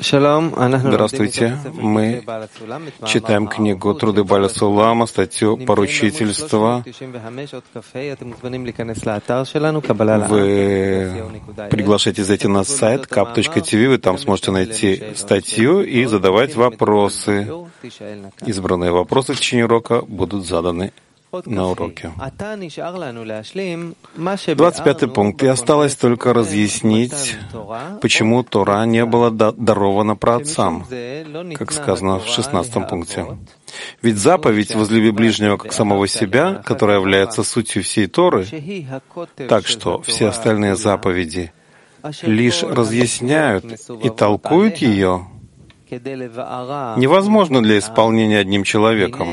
Здравствуйте. Мы читаем книгу «Труды Бааля Сулама», статью «Поручительство». Вы приглашаете зайти на сайт kap.tv, вы там сможете найти статью и задавать вопросы. Избранные вопросы в течение урока будут заданы на уроке. 25-й пункт. И осталось только разъяснить, почему Тора не была дарована праотцам, как сказано в 16-м пункте. Ведь заповедь «возлюби ближнего как самого себя», которая является сутью всей Торы, так что все остальные заповеди лишь разъясняют и толкуют ее, невозможно для исполнения одним человеком,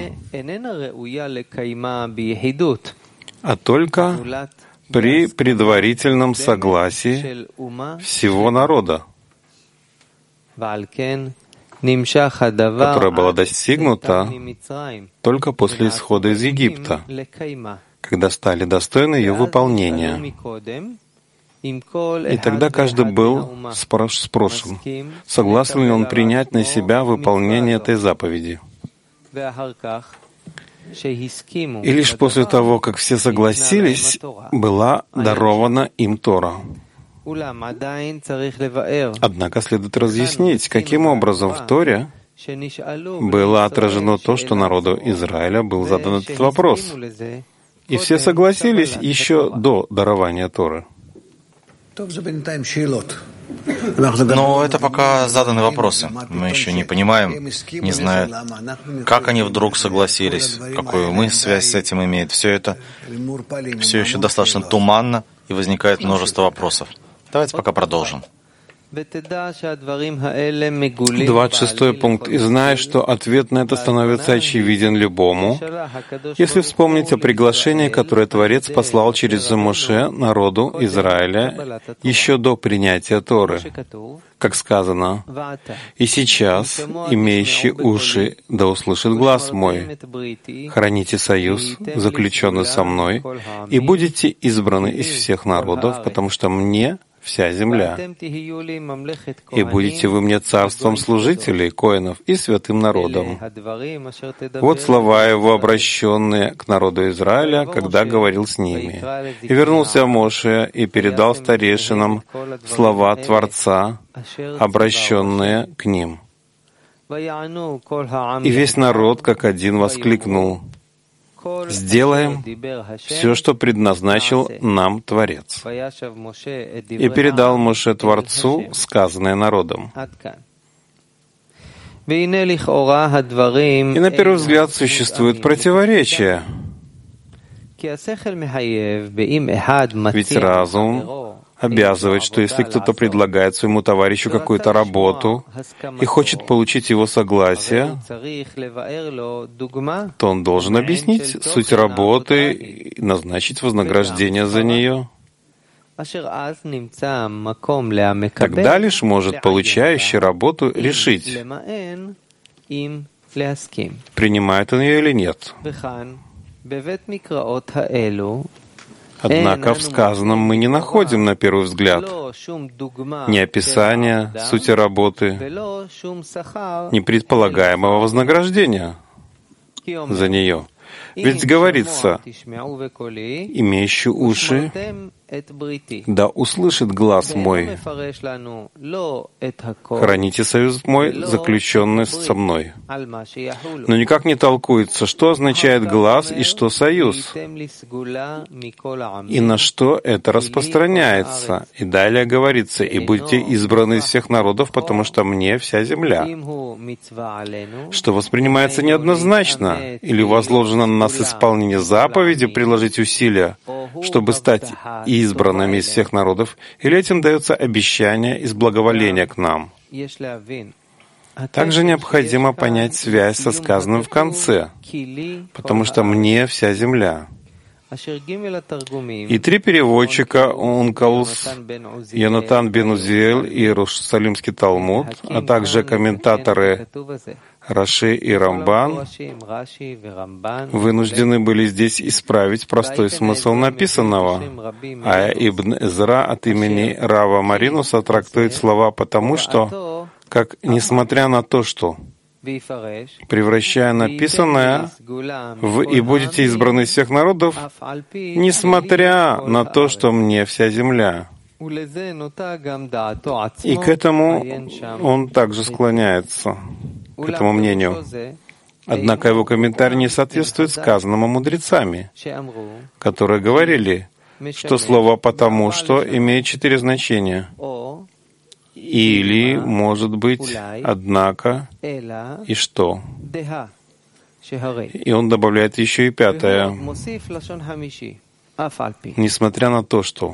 а только при предварительном согласии всего народа, которое было достигнуто только после исхода из Египта, когда стали достойны ее выполнения. И тогда каждый был спрошен, согласен ли он принять на себя выполнение этой заповеди. И лишь после того, как все согласились, была дарована им Тора. Однако следует разъяснить, каким образом в Торе было отражено то, что народу Израиля был задан этот вопрос. И все согласились еще до дарования Торы. Но это пока заданы вопросы. Мы еще не понимаем, не знаем, как они вдруг согласились, какую связь с этим имеет. Все это все еще достаточно туманно, и возникает множество вопросов. Давайте пока продолжим. 26-й пункт. «И знай, что ответ на это становится очевиден любому, если вспомнить о приглашении, которое Творец послал через Моше народу Израиля еще до принятия Торы. Как сказано, «И сейчас, имеющий уши, да услышит глас мой, храните союз, заключенный со мной, и будете избраны из всех народов, потому что мне вся земля, и будете вы мне царством служителей, коэнов и святым народом». Вот слова его, обращенные к народу Израиля, когда говорил с ними. «И вернулся Моше и передал старейшинам слова Творца, обращенные к ним. И весь народ, как один, воскликнул: сделаем все, что предназначил нам Творец». И передал Моше Творцу сказанное народом. И на первый взгляд существует противоречие. Ведь разум обязывает, что если кто-то предлагает своему товарищу какую-то работу и хочет получить его согласие, то он должен объяснить суть работы и назначить вознаграждение за нее. Тогда лишь может получающий работу решить, принимает он ее или нет. Однако в сказанном мы не находим, на первый взгляд, ни описания сути работы, ни предполагаемого вознаграждения за нее. Ведь говорится: «Имеющий уши, да услышит глас мой, храните союз мой, заключенный со мной». Но никак не толкуется, что означает глас и что союз, и на что это распространяется. И далее говорится: «И будете избраны из всех народов, потому что мне вся земля», что воспринимается неоднозначно, или возложено на нас исполнение заповеди приложить усилия, чтобы стать избранными из всех народов, или этим дается обещание из благоволения к нам. Также необходимо понять связь со сказанным в конце, потому что мне вся земля. И три переводчика, Ункалус, Йонатан бен Узиэль и Иерусалимский Талмуд, а также комментаторы Раши и Рамбан, вынуждены были здесь исправить простой смысл написанного, а Ибн Эзра от имени Рава Маринуса трактует слова потому, что как, несмотря на то, что, превращая написанное в «и будете избраны из всех народов», несмотря на то, что мне вся земля. И к этому он также склоняется, к этому мнению. Однако его комментарий не соответствует сказанному мудрецами, которые говорили, что слово «потому что» имеет 4 значения. Или, может быть, однако, и что. И он добавляет еще и 5. Несмотря на то, что.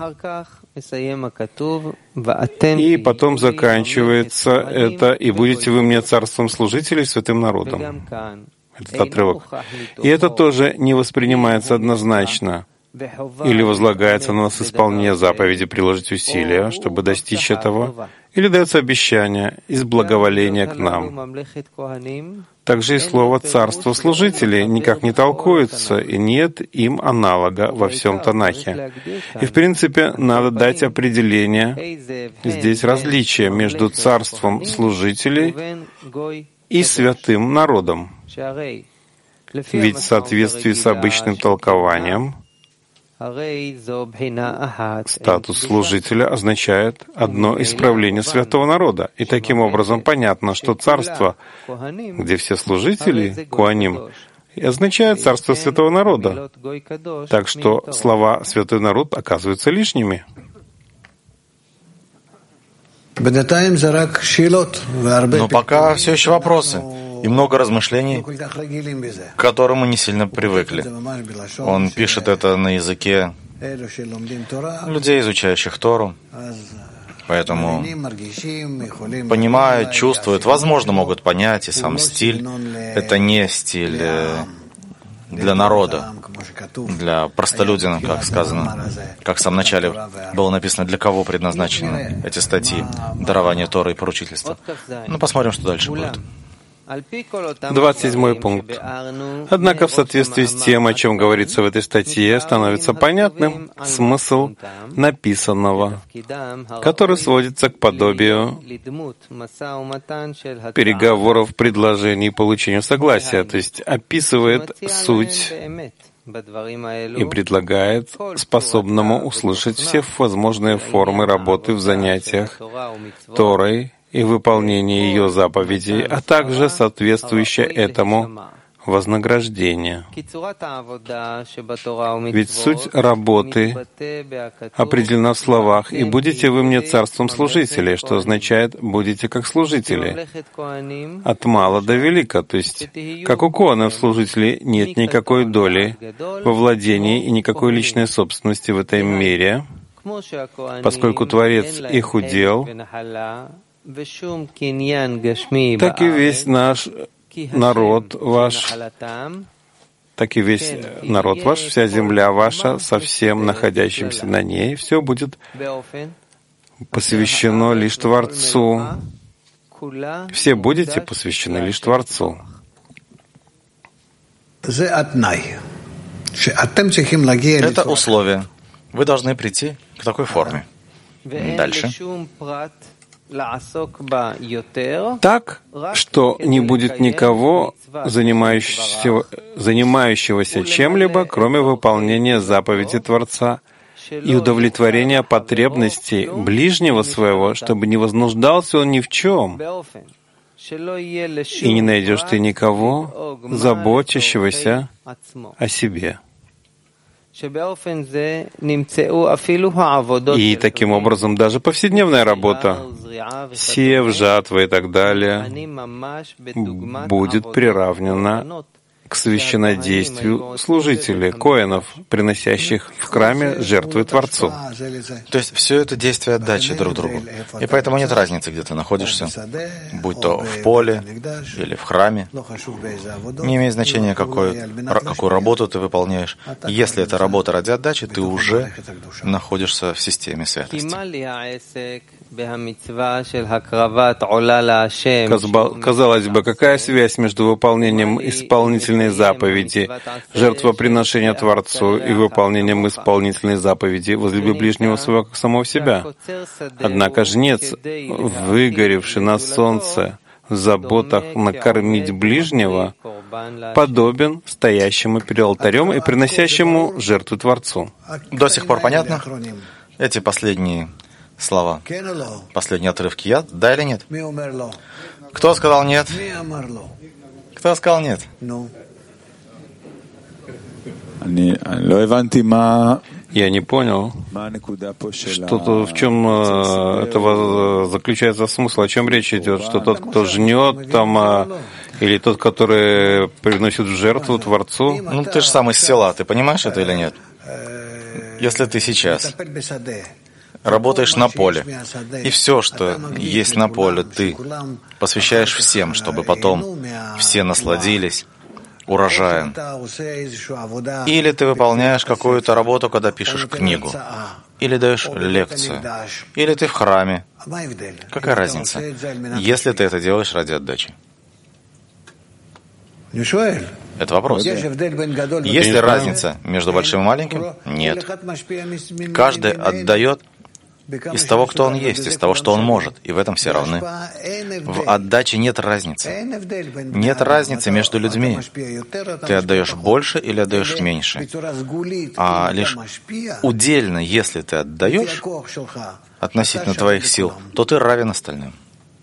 И потом заканчивается это, и будете вы мне царством служителей, святым народом. Этот отрывок. И это тоже не воспринимается однозначно. Или возлагается на нас исполнение заповеди приложить усилия, чтобы достичь этого, или дается обещание из благоволения к нам. Также и слово «царство служителей» никак не толкуется, и нет им аналога во всем Танахе. И, в принципе, надо дать определение здесь различия между царством служителей и святым народом. Ведь в соответствии с обычным толкованием статус служителя означает одно исправление святого народа. И таким образом понятно, что царство, где все служители, Коаним, означает царство святого народа. Так что слова «святой народ» оказываются лишними. Но пока все еще вопросы и много размышлений, к которым мы не сильно привыкли. Он пишет это на языке людей, изучающих Тору, поэтому понимают, чувствуют, возможно, могут понять, и сам стиль — это не стиль для народа, для простолюдина, как сказано, как в самом начале было написано, для кого предназначены эти статьи дарования Торы и поручительства. Ну, посмотрим, что дальше будет. 27 пункт. Однако в соответствии с тем, о чем говорится в этой статье, становится понятным смысл написанного, который сводится к подобию переговоров, предложений и получению согласия, то есть описывает суть и предлагает способному услышать все возможные формы работы в занятиях Торой и выполнение ее заповедей, а также соответствующее этому вознаграждение. Ведь суть работы определена в словах «И будете вы мне царством служителей», что означает «будете как служители». От мала до велика, то есть, как у коанов служителей нет никакой доли во владении и никакой личной собственности в этом мире, поскольку Творец их удел, так и весь наш народ ваш, вся земля ваша, со всем находящимся на ней, все будет посвящено лишь Творцу. Все будете посвящены лишь Творцу. Это условие. Вы должны прийти к такой форме. Дальше. Так, что не будет никого, занимающегося чем-либо, кроме выполнения заповеди Творца и удовлетворения потребностей ближнего своего, чтобы не вознуждался он ни в чем. И не найдешь ты никого, заботящегося о себе. И таким образом даже повседневная работа, сев, жатва и так далее, будет приравнена к священнодействию служителей, коэнов, приносящих в храме жертвы Творцу. То есть все это действие отдачи друг другу. И поэтому нет разницы, где ты находишься, будь то в поле или в храме. Не имеет значения, какую работу ты выполняешь. Если это работа ради отдачи, ты уже находишься в системе святости. Казалось бы, какая связь между выполнением исполнительной заповеди, жертвоприношения Творцу, и выполнением исполнительной заповеди «Возлюби ближнего своего как самого себя»? Однако жнец, выгоревший на солнце, в заботах накормить ближнего, подобен стоящему перед алтарем и приносящему жертву Творцу. До сих пор понятно? Эти последние слова, последние отрывки да или нет? Кто сказал нет? Кто сказал нет? Я не понял, что-то, в чем это заключается смысл, о чем речь идет, что тот, кто жнет там, или тот, который приносит в жертву Творцу? Ну, ты же сам из села, ты понимаешь это или нет? Если ты сейчас работаешь на поле, и все, что есть на поле, ты посвящаешь всем, чтобы потом все насладились урожаем. Или ты выполняешь какую-то работу, когда пишешь книгу, или даешь лекцию, или ты в храме. Какая разница, если ты это делаешь ради отдачи? Это вопрос. Есть ли разница между большим и маленьким? Нет. Каждый отдает из того, кто он есть, из того, что он может, и в этом все равны. В отдаче нет разницы. Нет разницы между людьми. Ты отдаешь больше или отдаешь меньше. А лишь удельно, если ты отдаешь относительно твоих сил, то ты равен остальным.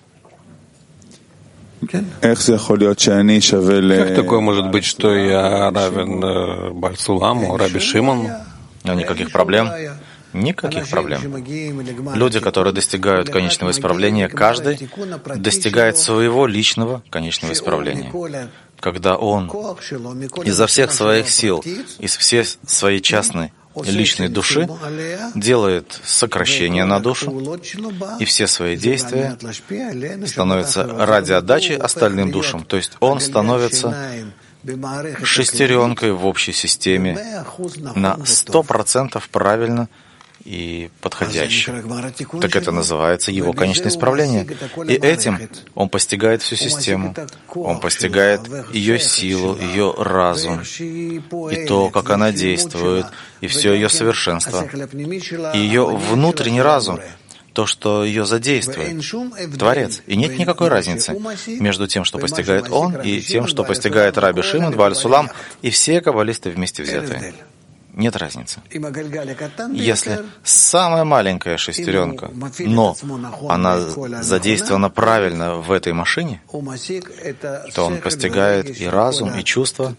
Как такое может быть, что я равен Бальсуламу, Раби Шимону? Никаких проблем. Никаких проблем. Люди, которые достигают конечного исправления, каждый достигает своего личного конечного исправления. Когда он изо всех своих сил, из всей своей частной личной души делает сокращение на душу, и все свои действия становятся ради отдачи остальным душам. То есть он становится шестеренкой в общей системе на 100% правильно и подходящий. Так это называется его конечное исправление. И этим он постигает всю систему. Он постигает ее силу, ее разум, и то, как она действует, и все ее совершенство. И ее внутренний разум, то, что ее задействует, Творец. И нет никакой разницы между тем, что постигает он, и тем, что постигает Раби Шимон, Бааль-Сулам и все каббалисты вместе взятые. Нет разницы. Если самая маленькая шестеренка, но она задействована правильно в этой машине, то он постигает и разум, и чувства,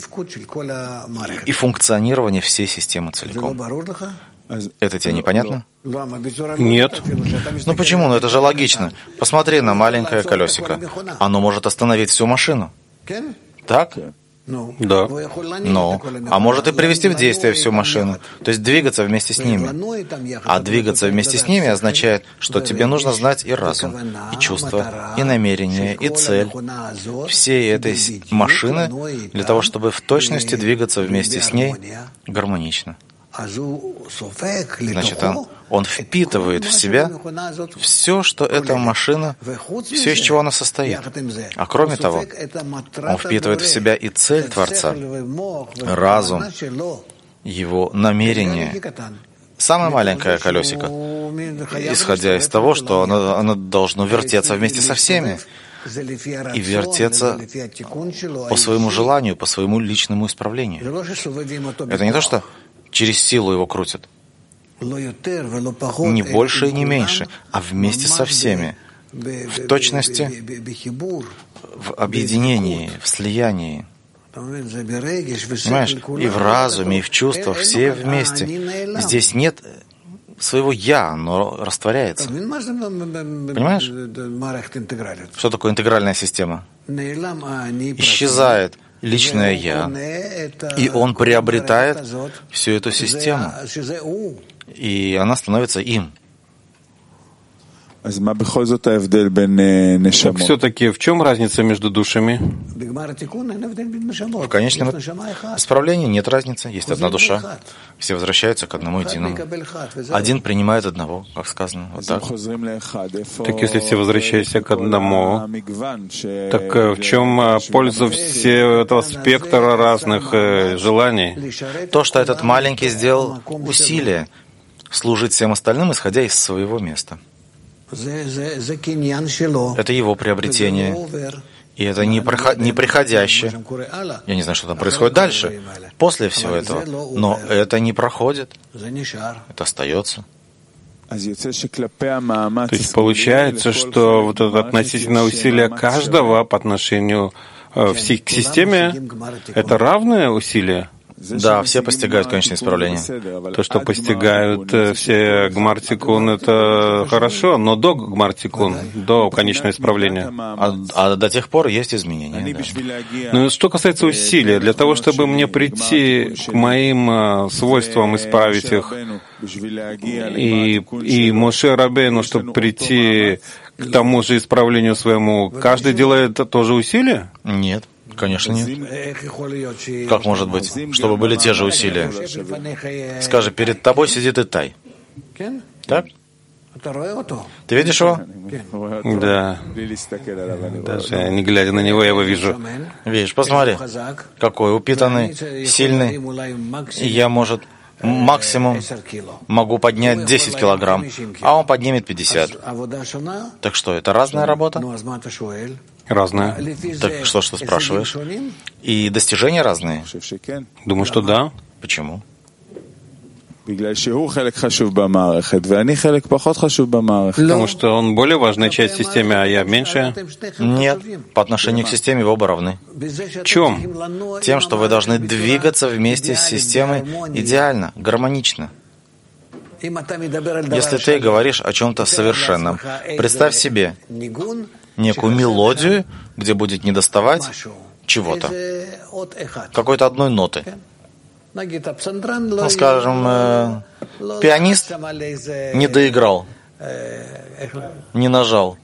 и функционирование всей системы целиком. Это тебе непонятно? Нет. Ну почему? Ну это же логично. Посмотри на маленькое колесико. Оно может остановить всю машину. Так? Да. Но, а может и привести в действие всю машину, то есть двигаться вместе с ними. А двигаться вместе с ними означает, что тебе нужно знать и разум, и чувства, и намерение, и цель всей этой машины для того, чтобы в точности двигаться вместе с ней гармонично. Значит, он впитывает в себя все, что эта машина, все, из чего она состоит. А кроме того, он впитывает в себя и цель Творца, разум, его намерение. Самое маленькое колесико, исходя из того, что оно должно вертеться вместе со всеми и вертеться по своему желанию, по своему личному исправлению. Это не то, что через силу его крутят. Не больше и не меньше, а вместе со всеми. В точности, в объединении, в слиянии. Понимаешь? И в разуме, и в чувствах, все вместе. Здесь нет своего «я», оно растворяется. Понимаешь? Что такое интегральная система? Исчезает личное «я», и он приобретает всю эту систему, и она становится им. Все-таки в чем разница между душами? В конечном исправлении нет разницы, есть одна душа. Все возвращаются к одному единому. Один принимает одного, как сказано. Вот так. Так если все возвращаются к одному, так в чем польза всего этого спектра разных желаний? То, что этот маленький сделал усилие служить всем остальным, исходя из своего места. Это его приобретение. И это не приходящее. Я не знаю, что там происходит дальше, после всего этого. Но это не проходит. Это остается. То есть получается, что вот это относительное усилие каждого по отношению к системе, это равное усилие? Да, все постигают конечное исправление. То, что постигают все гмар-тикун, это хорошо, но до гмар-тикун, до конечного исправления. А до тех пор есть изменения. Да. Ну, что касается усилия, для того, чтобы мне прийти к моим свойствам, исправить их, и Моше Рабейну, чтобы прийти к тому же исправлению своему, каждый делает тоже усилия? Нет. Конечно, нет. Как может быть, чтобы были те же усилия? Скажи, перед тобой сидит Итай. Так? Ты видишь его? Да. Даже не глядя на него, я его вижу. Видишь, посмотри, какой упитанный, сильный. И я, может, максимум могу поднять 10 килограмм, а он поднимет 50. Так что, это разная работа? Разная. Так что спрашиваешь? И достижения разные? Думаю, что да. Почему? Потому что он более важная часть системы, а я меньшая. Нет, по отношению к системе вы оба равны. В чем? Тем, что вы должны двигаться вместе с системой идеально, гармонично. Если ты говоришь о чем-то совершенном, представь себе некую мелодию, где будет недоставать чего-то, какой-то одной ноты. Ну, скажем, пианист не доиграл, не нажал.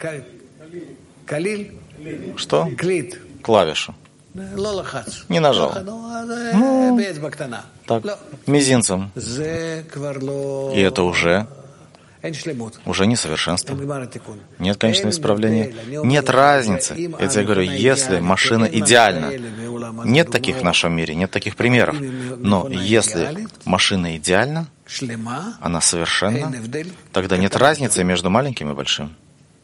Что? Клавишу. Не нажал. Ну, так, мизинцем. И это уже несовершенство. Нет конечного исправления. Нет разницы. Я тебе говорю, если машина идеальна, нет таких в нашем мире, нет таких примеров. Но если машина идеальна, она совершенна, тогда нет разницы между маленьким и большим.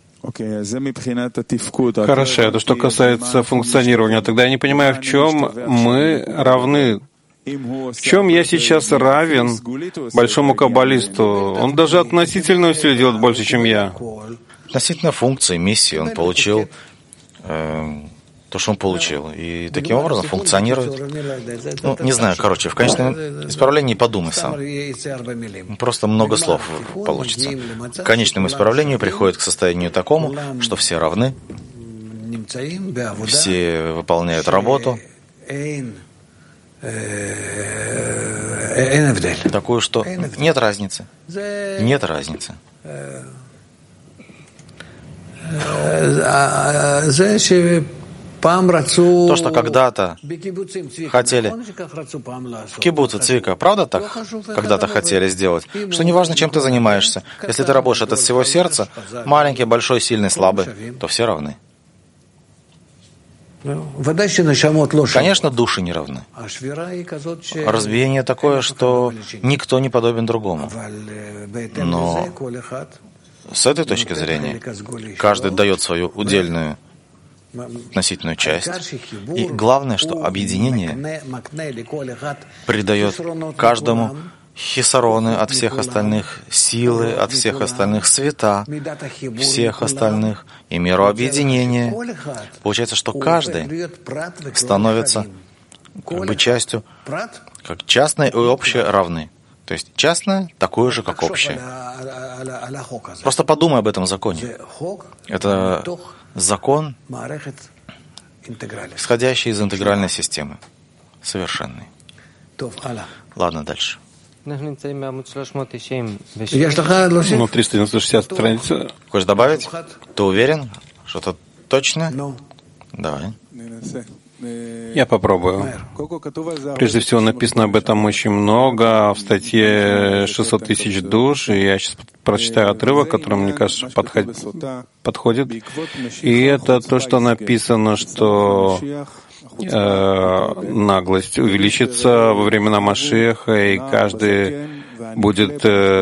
Хорошо, это что касается функционирования. Тогда я не понимаю, в чем мы равны. В чем я сейчас равен большому каббалисту? Он даже относительно усилий делает больше, чем я. Относительно функции, миссии он получил то, что он получил. И таким образом функционирует. Ну, не знаю, короче, в конечном исправлении подумай сам. Просто много слов получится. К конечному исправлению приходит к состоянию такому, что все равны, все выполняют работу, такую, что нет разницы. Нет разницы. То, что когда-то хотели в кибуце Цвика, правда так когда-то хотели сделать, что неважно, чем ты занимаешься, если ты работаешь от всего сердца, маленький, большой, сильный, слабый, то все равны. Конечно, души не равны. Разбиение такое, что никто не подобен другому. Но с этой точки зрения каждый дает свою удельную относительную часть. И главное, что объединение придает каждому хисароны от всех остальных, силы от всех остальных, света всех остальных и меру объединения. Получается, что каждый становится как бы частью, как частное и общее равны. То есть частное такое же, как общее. Просто подумай об этом законе. Это закон, исходящий из интегральной системы, совершенный. Ладно, дальше. Ну, 360 страница. Хочешь добавить? Ты уверен, что это точно? Давай. Я попробую. Прежде всего, написано об этом очень много. В статье 600 тысяч душ, и я сейчас прочитаю отрывок, который, мне кажется, подходит. И это то, что написано, что наглость увеличится во времена Машиаха, и каждый будет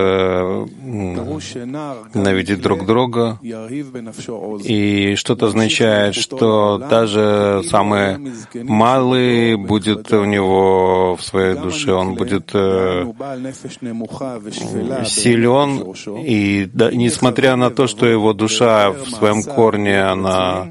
ненавидеть друг друга. И что-то означает, что даже самый малый будет у него в своей душе, он будет силен, и да, несмотря на то, что его душа в своем корне, она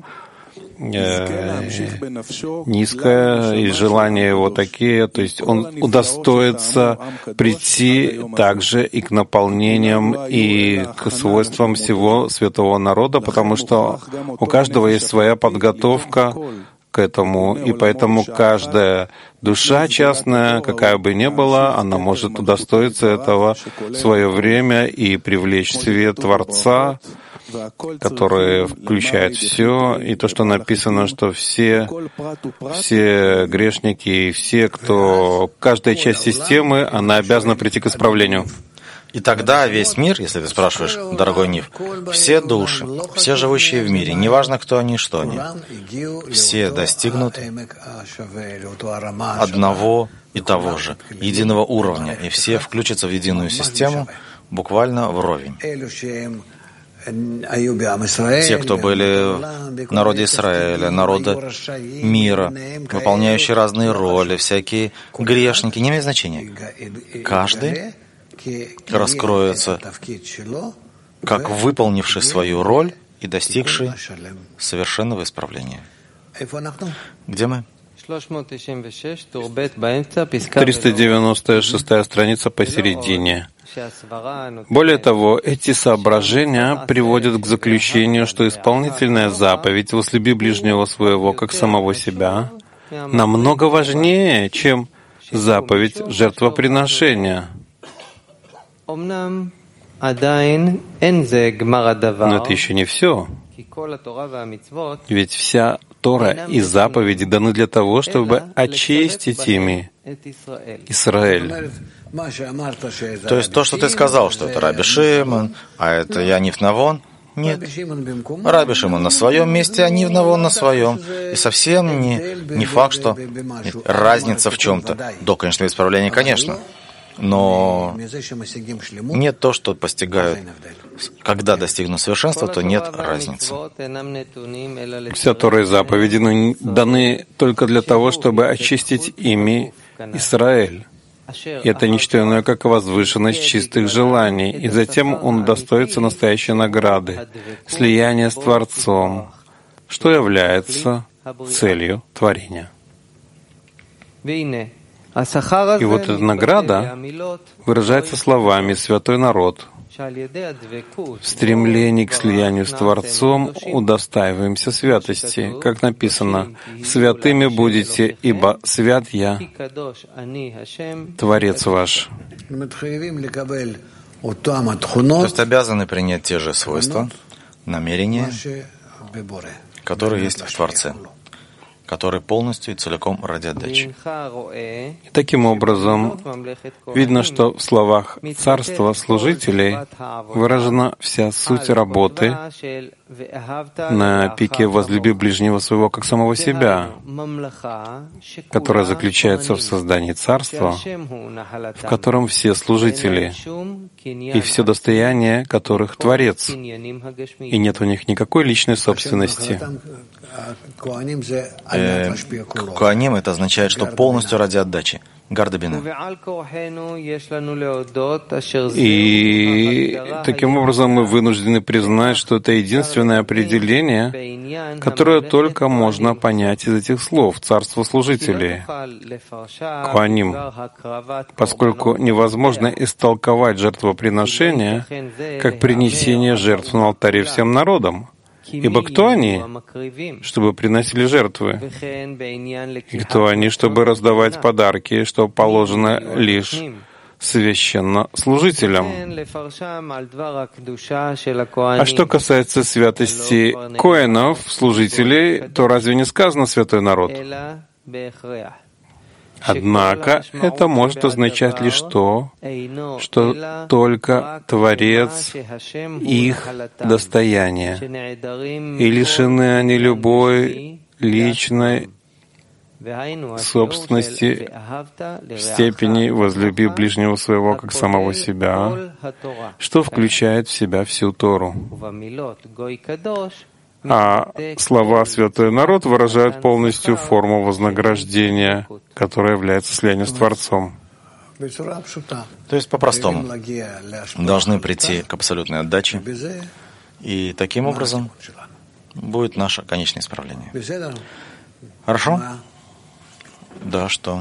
низкое, и желания его такие, то есть он удостоится прийти также и к наполнениям, и к свойствам всего святого народа, потому что у каждого есть своя подготовка к этому, и поэтому каждая душа частная, какая бы ни была, она может удостоиться этого в свое время и привлечь свет Творца, который включает все, и то, что написано, что все грешники и все, кто... Каждая часть системы, она обязана прийти к исправлению. И тогда весь мир, если ты спрашиваешь, дорогой Нив, все души, все живущие в мире, неважно, кто они, что они, все достигнут одного и того же, единого уровня, и все включатся в единую систему буквально вровень. Те, кто были в народе Израиля, народа мира, выполняющие разные роли, всякие грешники, не имеет значения. Каждый раскроется как выполнивший свою роль и достигший совершенного исправления. Где мы? 396 страница посередине. Более того, эти соображения приводят к заключению, что исполнительная заповедь «Возлюби ближнего своего, как самого себя» намного важнее, чем заповедь жертвоприношения. Но это еще не все. Ведь вся Тора и заповеди даны для того, чтобы очистить ими Израиль. То есть то, что ты сказал, что это Раби Шимон, а это Яниф Навон, нет. Раби Шимон на своем месте, а Яниф Навон на своем. И совсем не факт, что разница в чем-то. До конечного исправления, конечно. Но нет то, что постигают. Когда достигнут совершенства, то нет разницы. Вся Тора и заповеди даны только для того, чтобы очистить ими Израиль. И это не что иное, как возвышенность чистых желаний. И затем он удостоится настоящей награды, слияния с Творцом, что является целью творения. И вот эта награда выражается словами «святой народ». В стремлении к слиянию с Творцом удостаиваемся святости, как написано, «Святыми будете, ибо свят Я, Творец ваш». То есть обязаны принять те же свойства, намерения, которые есть в Творце, который полностью и целиком ради отдачи. И таким образом, видно, что в словах царства служителей выражена вся суть работы на пике «возлюби ближнего своего, как самого себя», которая заключается в создании царства, в котором все служители и все достояние которых Творец, и нет у них никакой личной собственности. Коаним — это означает, что полностью ради отдачи. Гардабина. И таким образом мы вынуждены признать, что это единственное определение, которое только можно понять из этих слов «царство служителей», «коаним», поскольку невозможно истолковать жертвоприношение как принесение жертв на алтаре всем народам. Ибо кто они, чтобы приносили жертвы? И кто они, чтобы раздавать подарки, что положено лишь священнослужителям. А что касается святости коэнов, служителей, то разве не сказано «святой народ»? Однако это может означать лишь то, что только Творец их достояние, и лишены они любой личной собственности в степени «возлюби ближнего своего как самого себя», что включает в себя всю Тору. А слова «святой народ» выражают полностью форму вознаграждения, которая является слиянием с Творцом. То есть по-простому должны прийти к абсолютной отдаче, и таким образом будет наше конечное исправление. Хорошо? Да, что?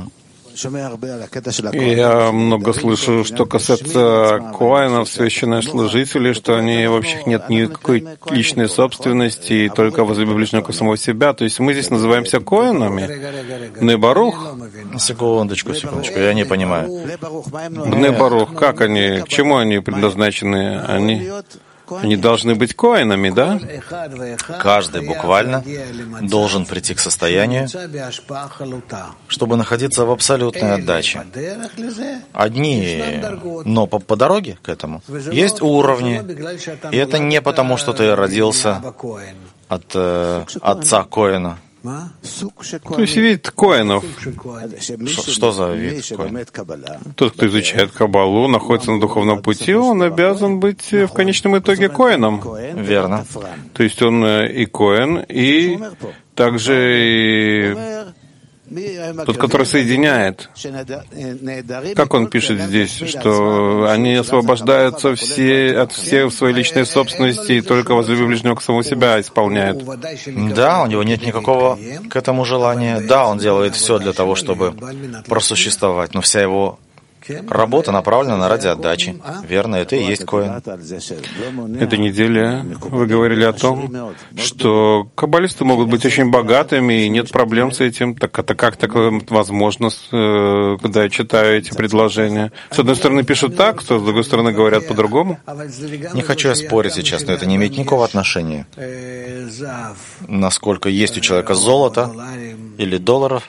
Я много слышу, что касается коэнов, священнослужителей, что они вообще нет никакой личной собственности, и только возлюби ближнего как самого себя. То есть мы здесь называемся коэнами. Бней Барух? Секундочку, я не понимаю. Бней Барух, как они, к чему они предназначены? Они должны быть коэнами, да? Каждый буквально должен прийти к состоянию, чтобы находиться в абсолютной отдаче. Одни, но по дороге к этому есть уровни. И это не потому, что ты родился от отца коэна. То есть вид коэнов. Что за вид коэн? Тот, кто изучает Каббалу, находится на духовном пути, он обязан быть в конечном итоге коэном. Верно. То есть он и коэн, и также и тот, который соединяет. Как он пишет здесь, что они освобождаются от всей своей личной собственности и только возлюби ближнего к самому себя исполняют. Да, у него нет никакого к этому желания. Да, он делает все для того, чтобы просуществовать, но вся его работа направлена ради отдачи. Верно, это и есть коэн. Этой неделе вы говорили о том, что каббалисты могут быть очень богатыми, и нет проблем с этим. Так это как такое возможно, когда я читаю эти предложения? С одной стороны пишут так, с другой стороны говорят по-другому. Не хочу я спорить сейчас, но это не имеет никакого отношения. Насколько есть у человека золото или долларов,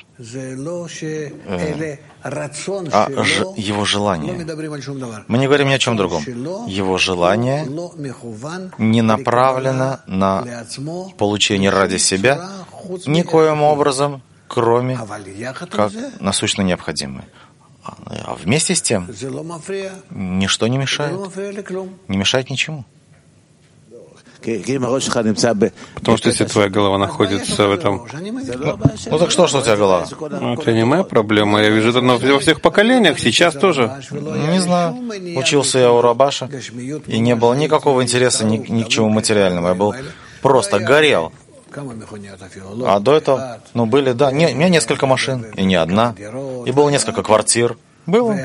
а его желание. Мы не говорим ни о чем другом. Его желание не направлено на получение ради себя никоим образом, кроме как насущно необходимое. А вместе с тем ничто не мешает. Не мешает ничему. Потому что если твоя голова находится в этом... Ну так что у тебя голова? Это не моя проблема. Я вижу это во всех поколениях, сейчас тоже. Не знаю. Учился я у Рабаша, и не было никакого интереса ни к чему материальному. Я был просто горел. А до этого, были, да, у меня несколько машин, и не одна, и было несколько квартир. Было.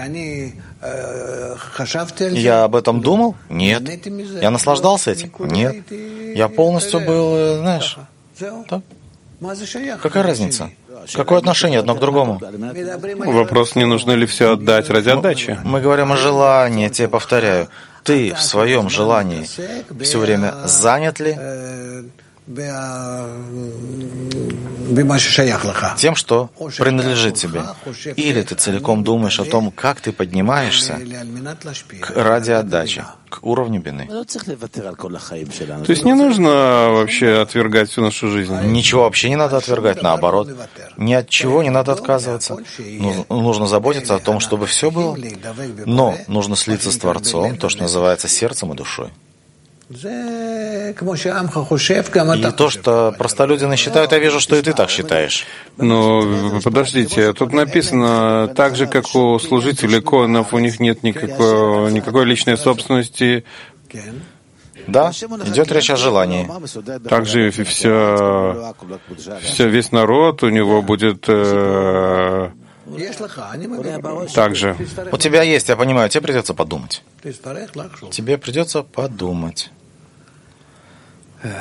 Я об этом думал? Нет. Я наслаждался этим? Нет. Я полностью был, знаешь, так? Какая разница? Какое отношение одно к другому? Вопрос, не нужно ли все отдать ради отдачи? Мы говорим о желании, я тебе повторяю. Ты в своем желании все время занят ли тем, что принадлежит тебе? Или ты целиком думаешь о том, как ты поднимаешься ради отдачи, к уровню бины? То есть не нужно вообще отвергать всю нашу жизнь? Ничего вообще не надо отвергать, наоборот. Ни от чего не надо отказываться. Нужно заботиться о том, чтобы все было. Но нужно слиться с Творцом, то, что называется сердцем и душой. И то, что простолюдины считают, я вижу, что и ты так считаешь. Но подождите, тут написано, так же, как у служителей коэнов, у них нет никакой личной собственности. Да, идет речь о желании. Также весь народ у него будет так же. У тебя есть, я понимаю, тебе придется подумать. Тебе придется подумать.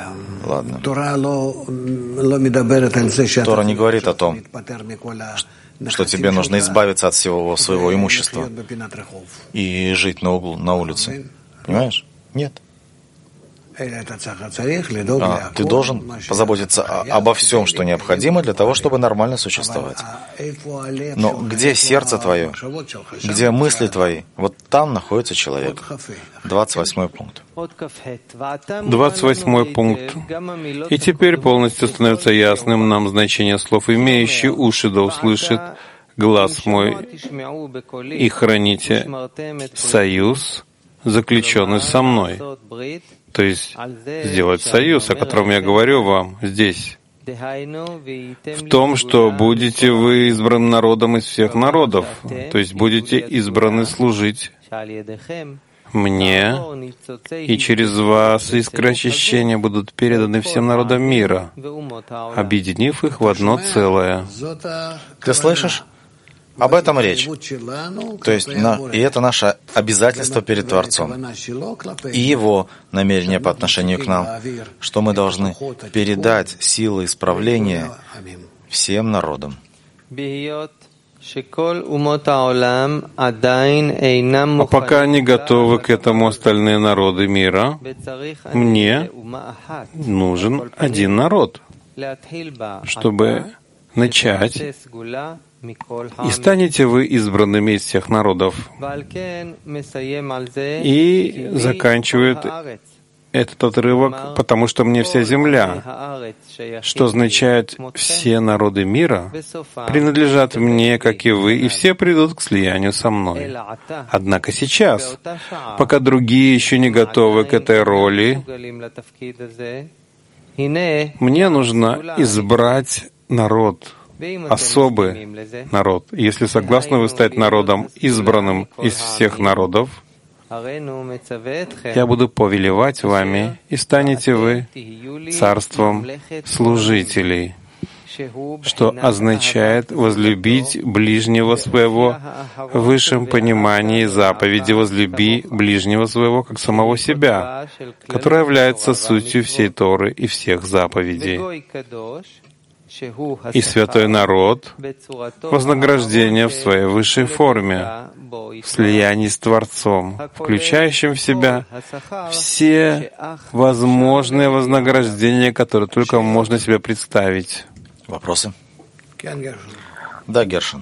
Ладно. Тора не говорит о том, что тебе нужно избавиться от всего своего имущества и жить на углу, на улице. Понимаешь? Нет. Ты должен позаботиться обо всем, что необходимо для того, чтобы нормально существовать. Но где сердце твое, где мысли твои, вот там находится человек. 28 пункт. 28 пункт. И теперь полностью становится ясным нам значение слов «имеющий уши да услышит глаз мой, и храните союз, заключенный со мной». То есть сделать союз, о котором я говорю вам здесь, в том, что будете вы избраны народом из всех народов, то есть будете избраны служить мне, и через вас искры очищения будут переданы всем народам мира, объединив их в одно целое. Ты слышишь? Об этом речь. То есть, и это наше обязательство перед Творцом. И Его намерение по отношению к нам, что мы должны передать силы исправления всем народам. А пока не готовы к этому остальные народы мира, мне нужен один народ, чтобы начать. И станете вы избранными из всех народов. И заканчивает этот отрывок, потому что мне вся земля, что означает, все народы мира принадлежат мне, как и вы, и все придут к слиянию со мной. Однако сейчас, пока другие еще не готовы к этой роли, мне нужно избрать народ, особый народ. Если согласны вы стать народом, избранным из всех народов, я буду повелевать вами, и станете вы царством служителей, что означает возлюбить ближнего своего в высшем понимании заповеди «возлюби ближнего своего, как самого себя», которая является сутью всей Торы и всех заповедей. И святой народ — вознаграждение в своей высшей форме, в слиянии с Творцом, включающим в себя все возможные вознаграждения, которые только можно себе представить. Вопросы? Да, Гершин.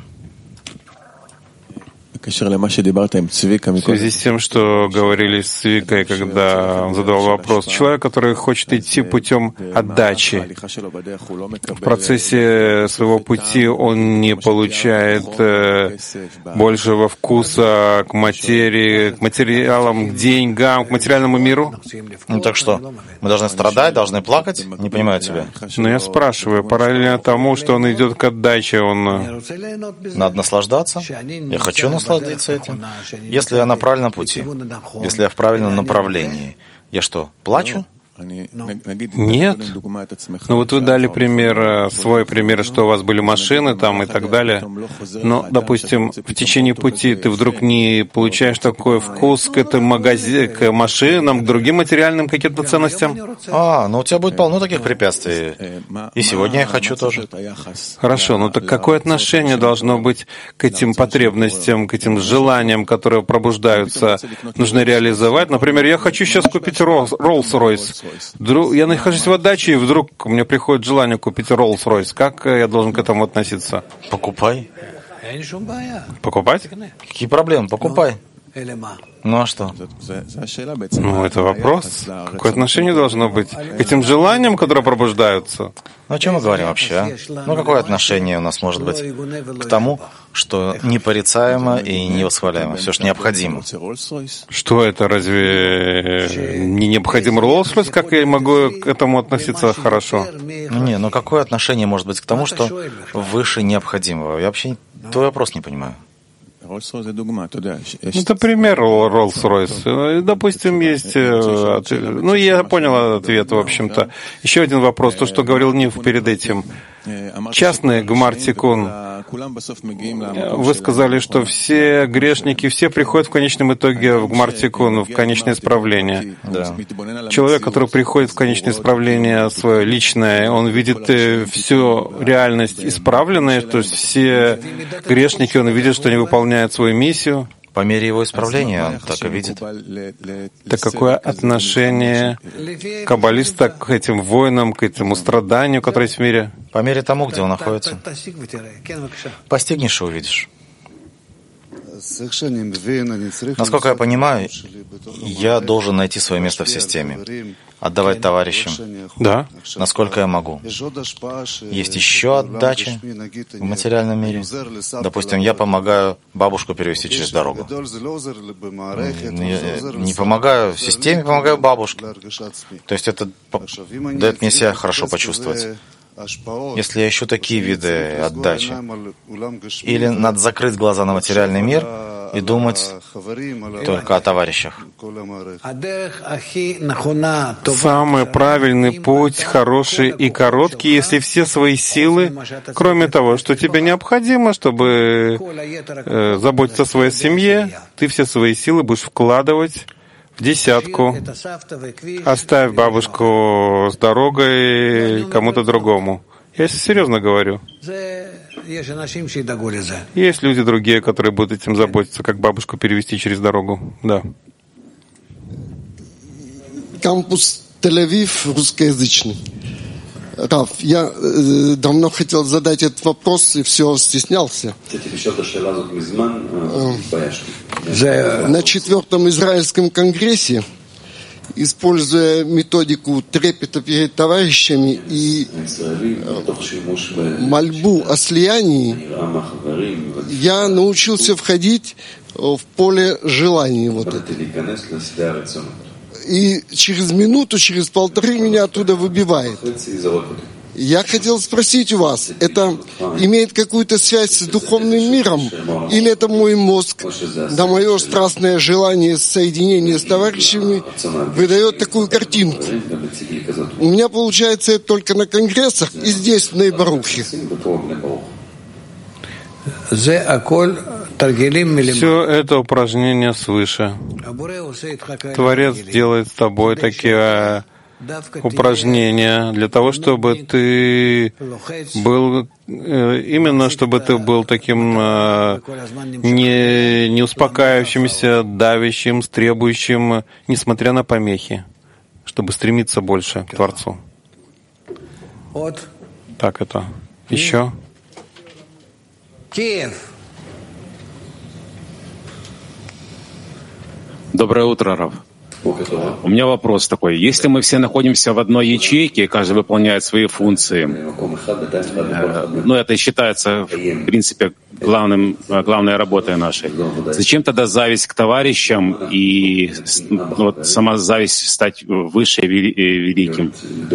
В связи с тем, что говорили с Цвикой, когда он задавал вопрос, человек, который хочет идти путем отдачи, в процессе своего пути он не получает большего вкуса к материи, к материалам, к деньгам, к материальному миру? Ну так что, мы должны страдать, должны плакать? Не понимаю тебя. Но я спрашиваю, параллельно тому, что он идет к отдаче, он... Надо наслаждаться? Я хочу насладиться этим. Если я на правильном пути, если я в правильном направлении, я что, плачу? Нет. Ну вот вы дали пример, свой пример, что у вас были машины там и так далее. Но, допустим, в течение пути ты вдруг не получаешь такой вкус к этому к машинам, к другим материальным каким-то ценностям. Ну у тебя будет полно таких препятствий. И сегодня я хочу тоже. Хорошо, ну так какое отношение должно быть к этим потребностям, к этим желаниям, которые пробуждаются, нужно реализовать? Например, я хочу сейчас купить Rolls-Royce. Я нахожусь в отдаче, и вдруг мне приходит желание купить Rolls-Royce. Как я должен к этому относиться? Покупай. Покупать? Какие проблемы? Покупай. Ну а что? Ну, это вопрос. Какое отношение должно быть к этим желаниям, которые пробуждаются? Ну, о чем мы говорим вообще? Ну, какое отношение у нас может быть к тому, что непорицаемо и невосхваляемо, все, что необходимо? Что это, разве не необходим Rolls-Royce? Как я могу к этому относиться хорошо? Ну какое отношение может быть к тому, что выше необходимого? Я вообще твой вопрос не понимаю. Это пример Rolls-Royce. Допустим, есть... Ну, я понял ответ, в общем-то. Еще один вопрос, то, что говорил Нив перед этим. Частный Гмар Тикун Вы сказали, что все грешники, все приходят в конечном итоге в Гмар-Тикун, в конечное исправление. Да. Человек, который приходит в конечное исправление свое личное, он видит всю реальность исправленной, то есть все грешники, он видит, что они выполняют свою миссию. По мере его исправления он так и видит. Так какое отношение каббалиста к этим войнам, к этому страданию, которое есть в мире? По мере тому, где он находится. Постигнешь и увидишь. Насколько я понимаю, я должен найти свое место в системе, отдавать товарищам, Да. насколько я могу. Есть еще отдача в материальном мире. Допустим, я помогаю бабушку перевести через дорогу. Не помогаю в системе, помогаю бабушке. То есть это дает мне себя хорошо почувствовать. Если я ищу такие виды отдачи, или надо закрыть глаза на материальный мир и думать только о товарищах. Самый правильный путь, хороший и короткий, если все свои силы, кроме того, что тебе необходимо, чтобы заботиться о своей семье, ты все свои силы будешь вкладывать в десятку. Оставь бабушку с дорогой кому-то другому. Я серьезно говорю. Есть люди другие, которые будут этим заботиться, как бабушку перевести через дорогу. Да. Кампус Тель-Авив русскоязычный. Рав, я давно хотел задать этот вопрос и все стеснялся. На 4-м Израильском конгрессе, используя методику трепета перед товарищами и мольбу о слиянии, я научился входить в поле желаний. Вот это. И через минуту, через полторы меня оттуда выбивает. Я хотел спросить у вас, это имеет какую-то связь с духовным миром? Или это мой мозг, да мое страстное желание соединения с товарищами выдает такую картинку? У меня получается это только на конгрессах и здесь, в Ней-Барухе. Все это упражнение свыше. Творец делает с тобой такие упражнения для того, чтобы ты был именно, чтобы ты был таким не успокаивающимся, давящим, требующим, несмотря на помехи, чтобы стремиться больше к Творцу. Так это. Еще. Доброе утро, Рав. У меня вопрос такой. Если мы все находимся в одной ячейке, и каждый выполняет свои функции, это считается, в принципе, главной работой нашей, зачем тогда зависть к товарищам и сама зависть стать выше и великим?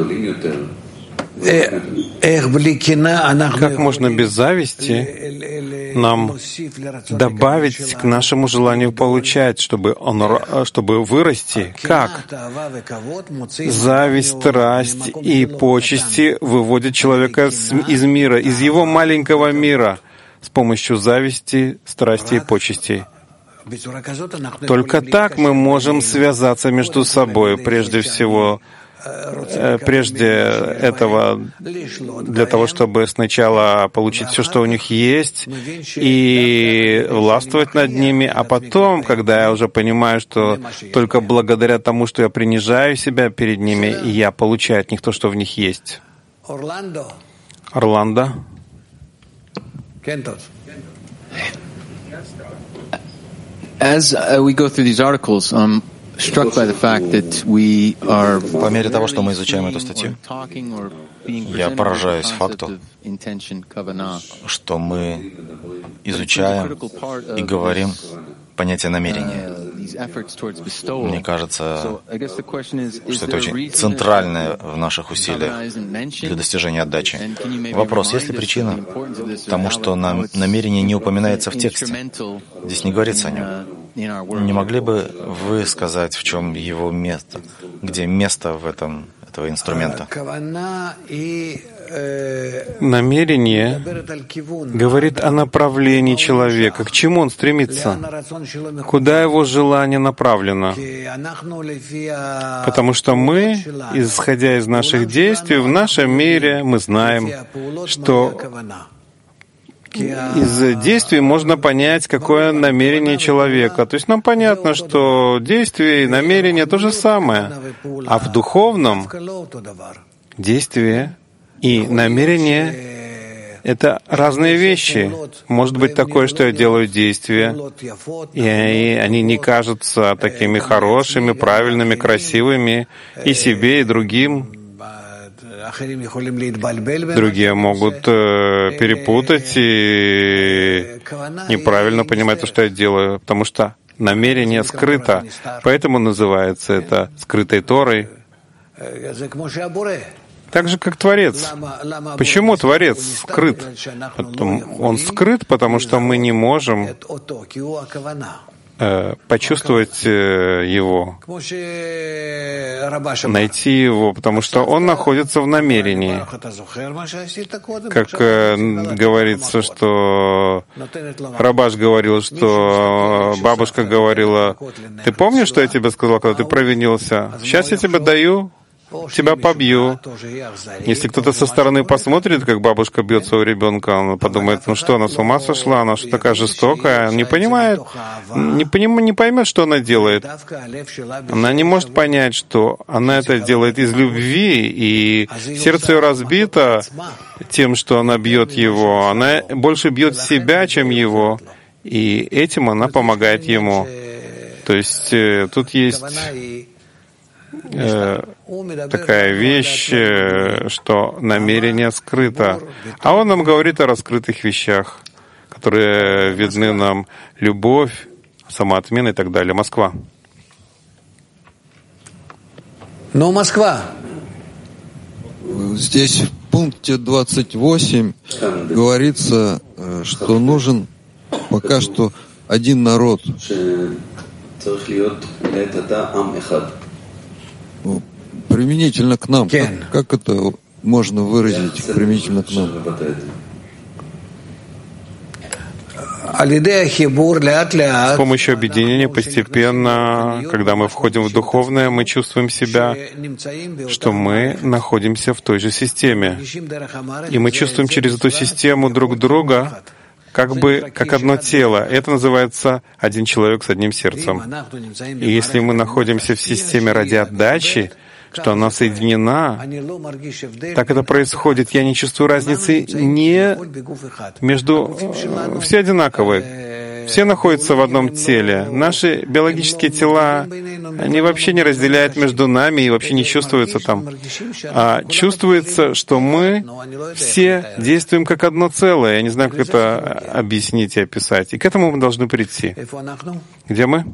Как можно без зависти нам добавить к нашему желанию получать, чтобы вырасти? Как? Зависть, страсть и почести выводят человека из мира, из его маленького мира с помощью зависти, страсти и почестей. Только так мы можем связаться между собой, прежде всего, прежде этого, для того, чтобы сначала получить все, что у них есть, и властвовать над ними, а потом, когда я уже понимаю, что только благодаря тому, что я принижаю себя перед ними, я получаю от них то, что в них есть. Орландо. As we go through these articles, struck by the fact that we are, по мере того, что мы изучаем эту статью, я поражаюсь факту, что мы изучаем и говорим понятие намерения. Мне кажется, что это очень центральное в наших усилиях для достижения отдачи. Вопрос, есть ли причина тому, что намерение не упоминается в тексте? Здесь не говорится о нем. Не могли бы вы сказать, в чем его место? Где место в этом этого инструмента. Намерение говорит о направлении человека, к чему он стремится, куда его желание направлено. Потому что мы, исходя из наших действий, в нашем мире мы знаем, что из действий можно понять, какое намерение человека. То есть нам понятно, что действие и намерение то же самое. А в духовном действие и намерение — это разные вещи. Может быть такое, что я делаю действия, и они не кажутся такими хорошими, правильными, красивыми и себе, и другим. Другие могут перепутать и неправильно понимать то, что я делаю, потому что намерение скрыто. Поэтому называется это скрытой Торой. Так же, как Творец. Почему Творец скрыт? Он скрыт, потому что мы не можем почувствовать его, найти его, потому что он находится в намерении. Как говорится, что Рабаш говорил, что бабушка говорила: «Ты помнишь, что я тебе сказал, когда ты провинился? Сейчас я тебе даю, тебя побью». Если кто-то со стороны посмотрит, как бабушка бьет своего ребенка, он подумает: ну что, она с ума сошла, она что такая жестокая, не понимает, не поймет, что она делает. Она не может понять, что она это делает из любви, и сердце ее разбито тем, что она бьет его. Она больше бьет себя, чем его, и этим она помогает ему. То есть тут есть такая вещь, что намерение скрыто. А он нам говорит о раскрытых вещах, которые видны нам: любовь, самоотмена и так далее. Москва. Но Москва. Здесь в пункте 28 говорится, что нужен пока что один народ. Применительно к нам. Как это можно выразить применительно к нам? С помощью объединения постепенно, когда мы входим в духовное, мы чувствуем себя, что мы находимся в той же системе. И мы чувствуем через эту систему друг друга как бы как одно тело. Это называется один человек с одним сердцем. И если мы находимся в системе ради отдачи, что она соединена, так это происходит. Я не чувствую разницы не между... Все одинаковые. Все находятся в одном теле. Наши биологические тела, они вообще не разделяют между нами и вообще не чувствуются там. А чувствуется, что мы все действуем как одно целое. Я не знаю, как это объяснить и описать. И к этому мы должны прийти. Где мы?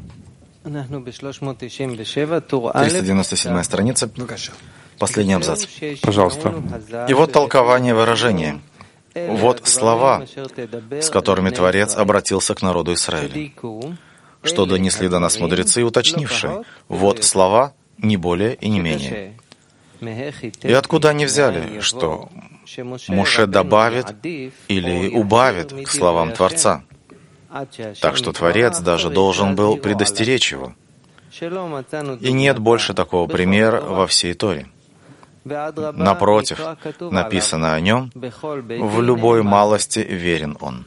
397 страница, последний абзац. Пожалуйста. И вот толкование выражения. Вот слова, с которыми Творец обратился к народу Израиля, что донесли до нас мудрецы, уточнившие. Вот слова, не более и не менее. И откуда они взяли, что Моше добавит или убавит к словам Творца? Так что Творец даже должен был предостеречь его. И нет больше такого примера во всей Торе. Напротив, написано о нем: в любой малости верен он.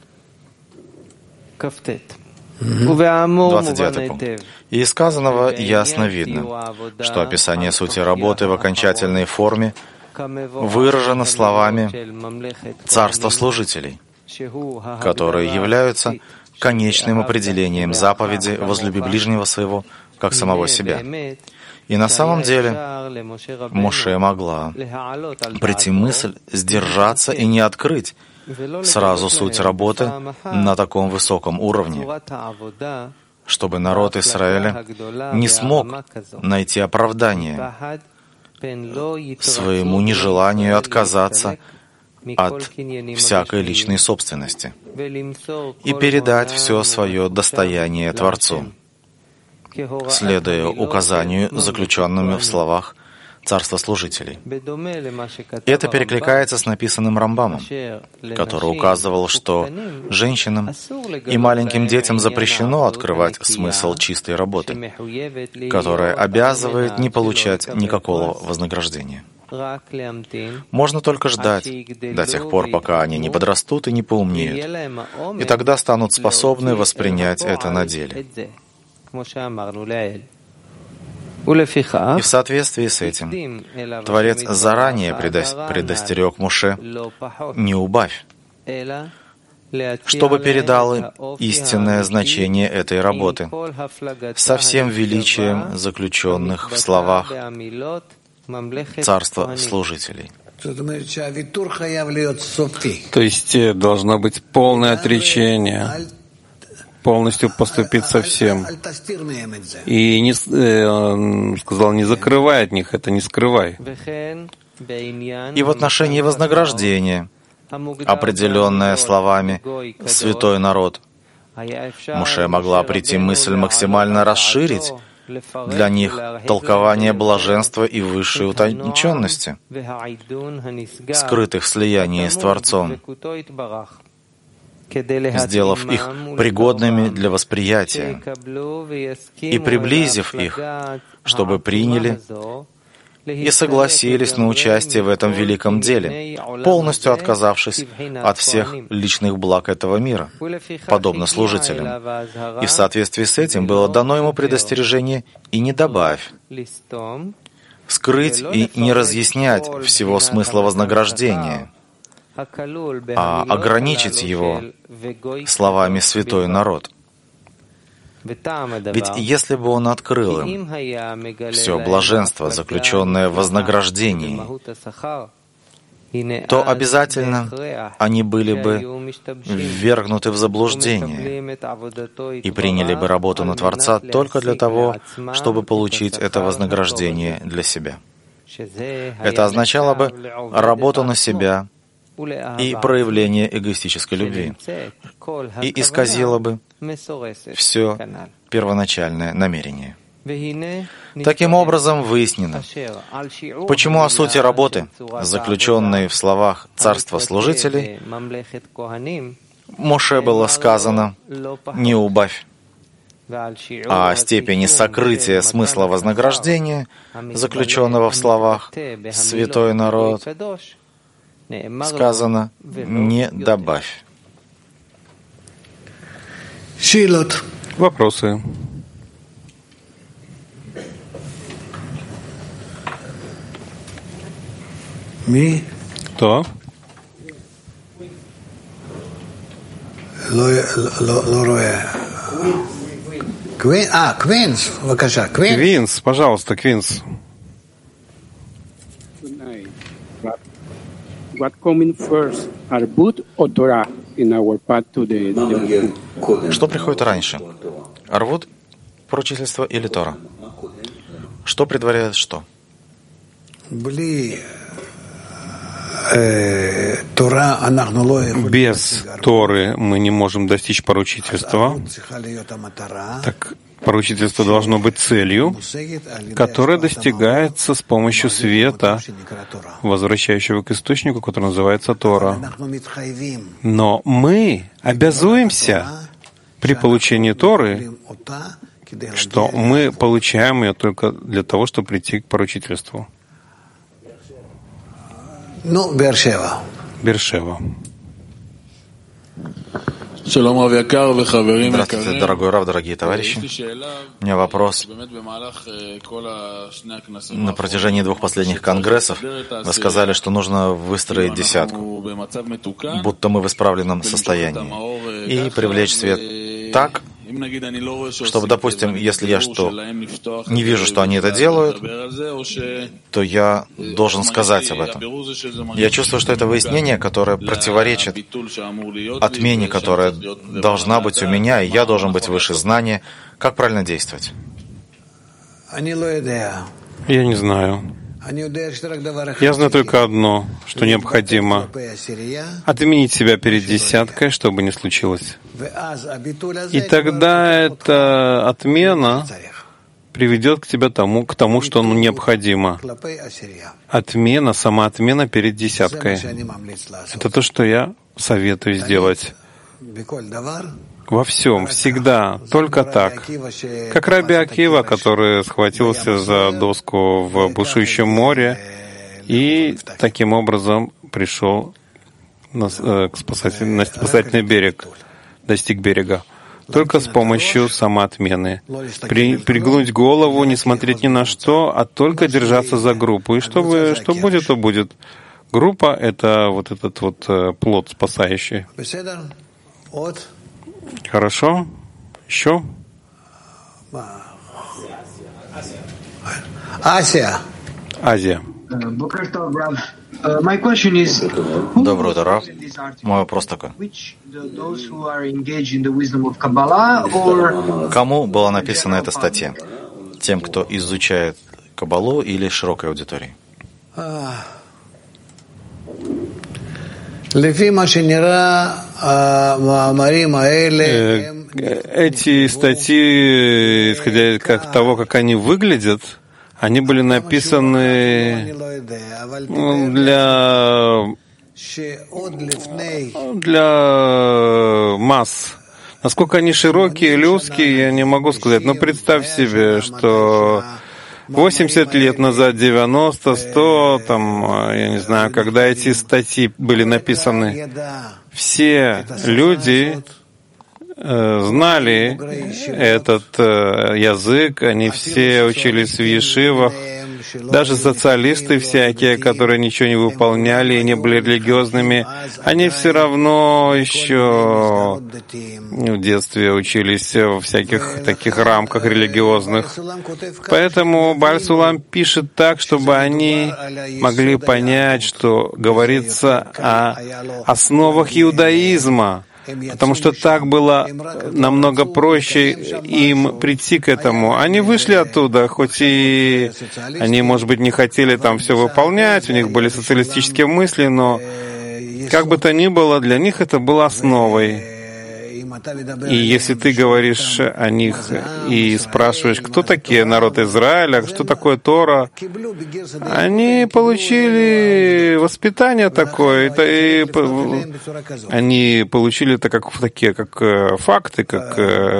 29 пункт. И из сказанного ясно видно, что описание сути работы в окончательной форме выражено словами «царства служителей», которые являются конечным определением заповеди «возлюби ближнего своего, как самого себя». И на самом деле Моше могла прийти мысль сдержаться и не открыть сразу суть работы на таком высоком уровне, чтобы народ Израиля не смог найти оправдание своему нежеланию отказаться от всякой личной собственности и передать все свое достояние Творцу, следуя указанию, заключенному в словах царствослужителей. И это перекликается с написанным Рамбамом, который указывал, что женщинам и маленьким детям запрещено открывать смысл чистой работы, которая обязывает не получать никакого вознаграждения. Можно только ждать до тех пор, пока они не подрастут и не поумнеют, и тогда станут способны воспринять это на деле. И в соответствии с этим Творец заранее предостерег Моше: «Не убавь», чтобы передал им истинное значение этой работы со всем величием заключенных в словах царства служителей. То есть должно быть полное отречение, полностью поступить со всем. И он сказал, не закрывай от них, это не скрывай. И в отношении вознаграждения, определенное словами «святой народ», Моше могла прийти мысль максимально расширить для них толкование блаженства и высшей утонченности, скрытых в слиянии с Творцом, сделав их пригодными для восприятия и приблизив их, чтобы приняли и согласились на участие в этом великом деле, полностью отказавшись от всех личных благ этого мира, подобно служителям. И в соответствии с этим было дано ему предостережение «и не добавь», скрыть и не разъяснять всего смысла вознаграждения, а ограничить его словами «святой народ». Ведь если бы он открыл им все блаженство, заключенное в вознаграждении, то обязательно они были бы ввергнуты в заблуждение и приняли бы работу на Творца только для того, чтобы получить это вознаграждение для себя. Это означало бы работу на себя и проявление эгоистической любви, и исказило бы все первоначальное намерение. Таким образом, выяснено, почему о сути работы, заключенной в словах царства служителей, Моше было сказано «не убавь», а о степени сокрытия смысла вознаграждения, заключенного в словах «святой народ», сказано «не добавь». Вопросы? Кто? Квинс, пожалуйста, Квинс. What coming first, Arvut or Torah in our path to the Что приходит раньше? Арвут, поручительство или Тора? Что предваряет что? Без Торы мы не можем достичь поручительства. Так поручительство должно быть целью, которая достигается с помощью света, возвращающего к источнику, который называется Тора. Но мы обязуемся при получении Торы, что мы получаем ее только для того, чтобы прийти к поручительству. Бершева. Здравствуйте, дорогой Рав, дорогие товарищи. У меня вопрос. На протяжении 2 последних конгрессов вы сказали, что нужно выстроить десятку, будто мы в исправленном состоянии, и привлечь свет так, чтобы, допустим, если я не вижу, что они это делают, то я должен сказать об этом. Я чувствую, что это выяснение, которое противоречит отмене, которая должна быть у меня, и я должен быть выше знания. Как правильно действовать? Я не знаю. Я знаю только одно, что необходимо отменить себя перед десяткой, чтобы не случилось. И тогда эта отмена приведет к тому, что необходимо. Отмена, самоотмена перед десяткой. Это то, что я советую сделать. Во всем, всегда, только так. Как Раби Акива, который схватился за доску в бушующем море и таким образом пришел на спасательный берег, достиг берега. Только с помощью самоотмены. Пригнуть голову, не смотреть ни на что, а только держаться за группу. И что будет, то будет. Группа — это вот этот вот плод спасающий. Хорошо? Еще? Азия. Доброе утро, Рав. Мой вопрос такой. Кому была написана эта статья? Тем, кто изучает Каббалу, или широкой аудитории? Эти статьи, исходя из того, как они выглядят, они были написаны для масс. Насколько они широкие, людские, я не могу сказать. Но представь себе, что 80 лет назад, 90, 100, я не знаю, когда эти статьи были написаны, все люди знали этот язык, они все учились в ешивах, даже социалисты всякие, которые ничего не выполняли и не были религиозными, они все равно еще в детстве учились в всяких таких рамках религиозных. Поэтому Бааль Сулам пишет так, чтобы они могли понять, что говорится о основах иудаизма, потому что так было намного проще им прийти к этому. Они вышли оттуда, хоть и они, может быть, не хотели там все выполнять, у них были социалистические мысли, но как бы то ни было, для них это было основой. И если ты говоришь о них и спрашиваешь, кто такие народ Израиля, что такое Тора, они получили воспитание такое, и они получили это как факты, как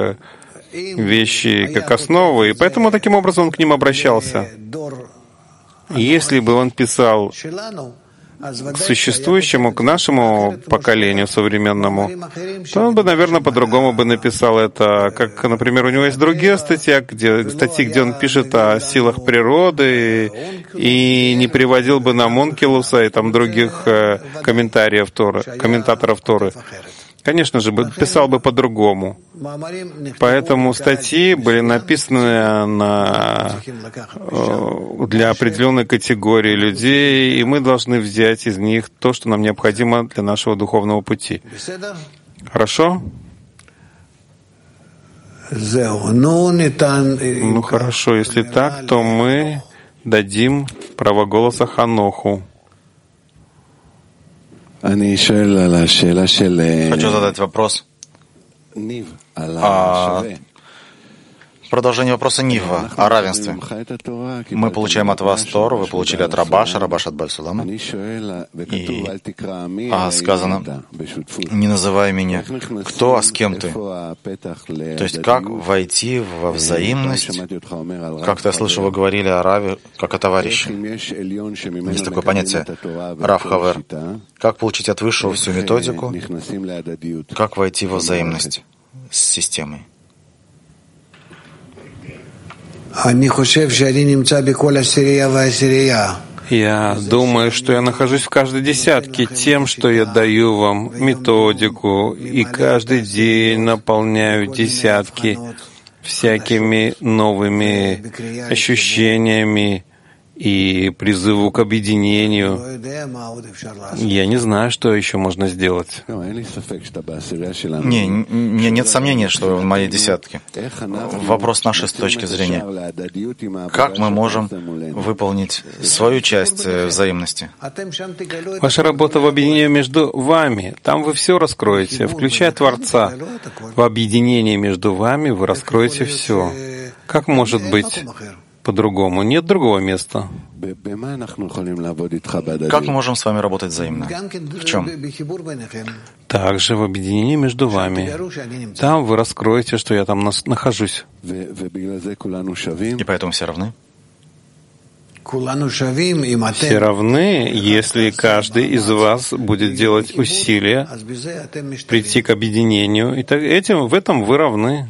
вещи, как основы, и поэтому таким образом он к ним обращался. Если бы он писал к существующему, к нашему поколению современному, то он бы, наверное, по-другому бы написал это. Как, например, у него есть другие статьи, где он пишет о силах природы и не приводил бы нам Онкелуса и там других комментаторов Торы. Конечно же, писал бы по-другому. Поэтому статьи были написаны для определенной категории людей, и мы должны взять из них то, что нам необходимо для нашего духовного пути. Хорошо? Ну хорошо, если так, то мы дадим право голоса Ханоху. Хочу задать вопрос. Продолжение вопроса Нива о равенстве. Мы получаем от вас Тору, вы получили от Рабаша от Бааль Сулама. И сказано, не называй меня, кто, а с кем ты. То есть как войти во взаимность, как-то я слышал, вы говорили о Раве, как о товарище. Есть такое понятие Рав Хавер. Как получить от Высшего всю методику, как войти во взаимность с системой. Я думаю, что я нахожусь в каждой десятке тем, что я даю вам методику, и каждый день наполняю десятки всякими новыми ощущениями и призыву к объединению. Я не знаю, что еще можно сделать. Нет сомнений, что в моей десятке. Вопрос нашей с точки зрения. Как мы можем выполнить свою часть взаимности? Ваша работа в объединении между вами. Там вы все раскроете, включая Творца. В объединении между вами вы раскроете все. Как может быть по-другому? Нет другого места. Как мы можем с вами работать взаимно? В чем? Также в объединении между вами. Там вы раскроете, что я там нахожусь. И поэтому все равны? Все равны, если каждый из вас будет делать усилия прийти к объединению. И в этом вы равны.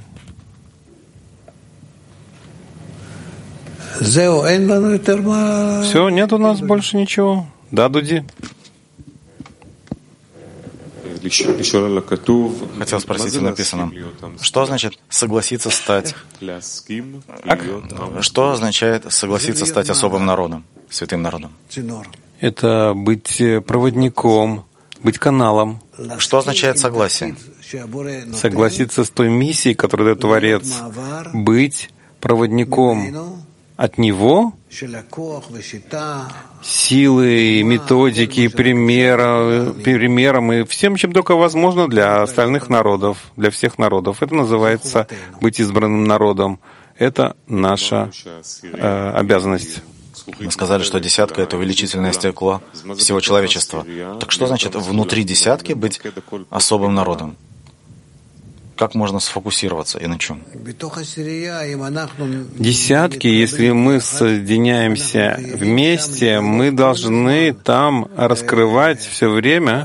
Все, нет у нас больше ничего. Да, Дуди? Хотел спросить, написано, что значит согласиться стать? Что означает согласиться стать особым народом, святым народом? Это быть проводником, быть каналом. Что означает согласие? Согласиться с той миссией, которую дает Творец. Быть проводником от Него, силы, методики, примером и всем, чем только возможно для остальных народов, для всех народов. Это называется быть избранным народом. Это наша обязанность. Мы сказали, что десятка — это увеличительное стекло всего человечества. Так что значит внутри десятки быть особым народом? Как можно сфокусироваться и на чем? Десятки, если мы соединяемся вместе, мы должны там раскрывать все время,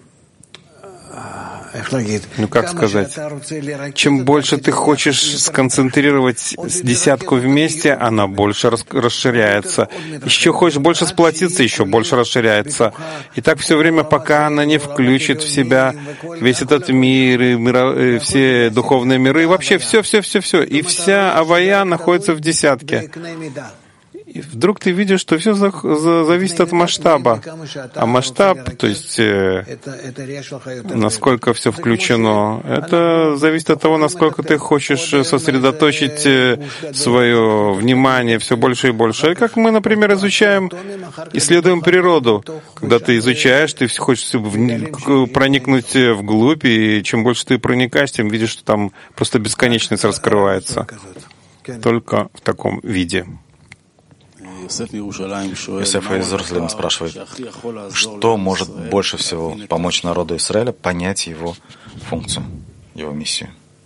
как сказать, чем больше ты хочешь сконцентрировать десятку вместе, она больше расширяется. Еще хочешь больше сплотиться, еще больше расширяется. И так все время, пока она не включит в себя весь этот мир, и все духовные миры, и вообще все. И вся авая находится в десятке. И вдруг ты видишь, что все зависит от масштаба. А масштаб, то есть насколько все включено, это зависит от того, насколько ты хочешь сосредоточить свое внимание все больше и больше. И как мы, например, исследуем природу. Когда ты изучаешь, ты хочешь проникнуть вглубь, и чем больше ты проникаешь, тем видишь, что там просто бесконечность раскрывается. Только в таком виде. Йосеф из Иерусалима спрашивает, что может больше всего помочь народу Израиля понять его функцию, его миссию?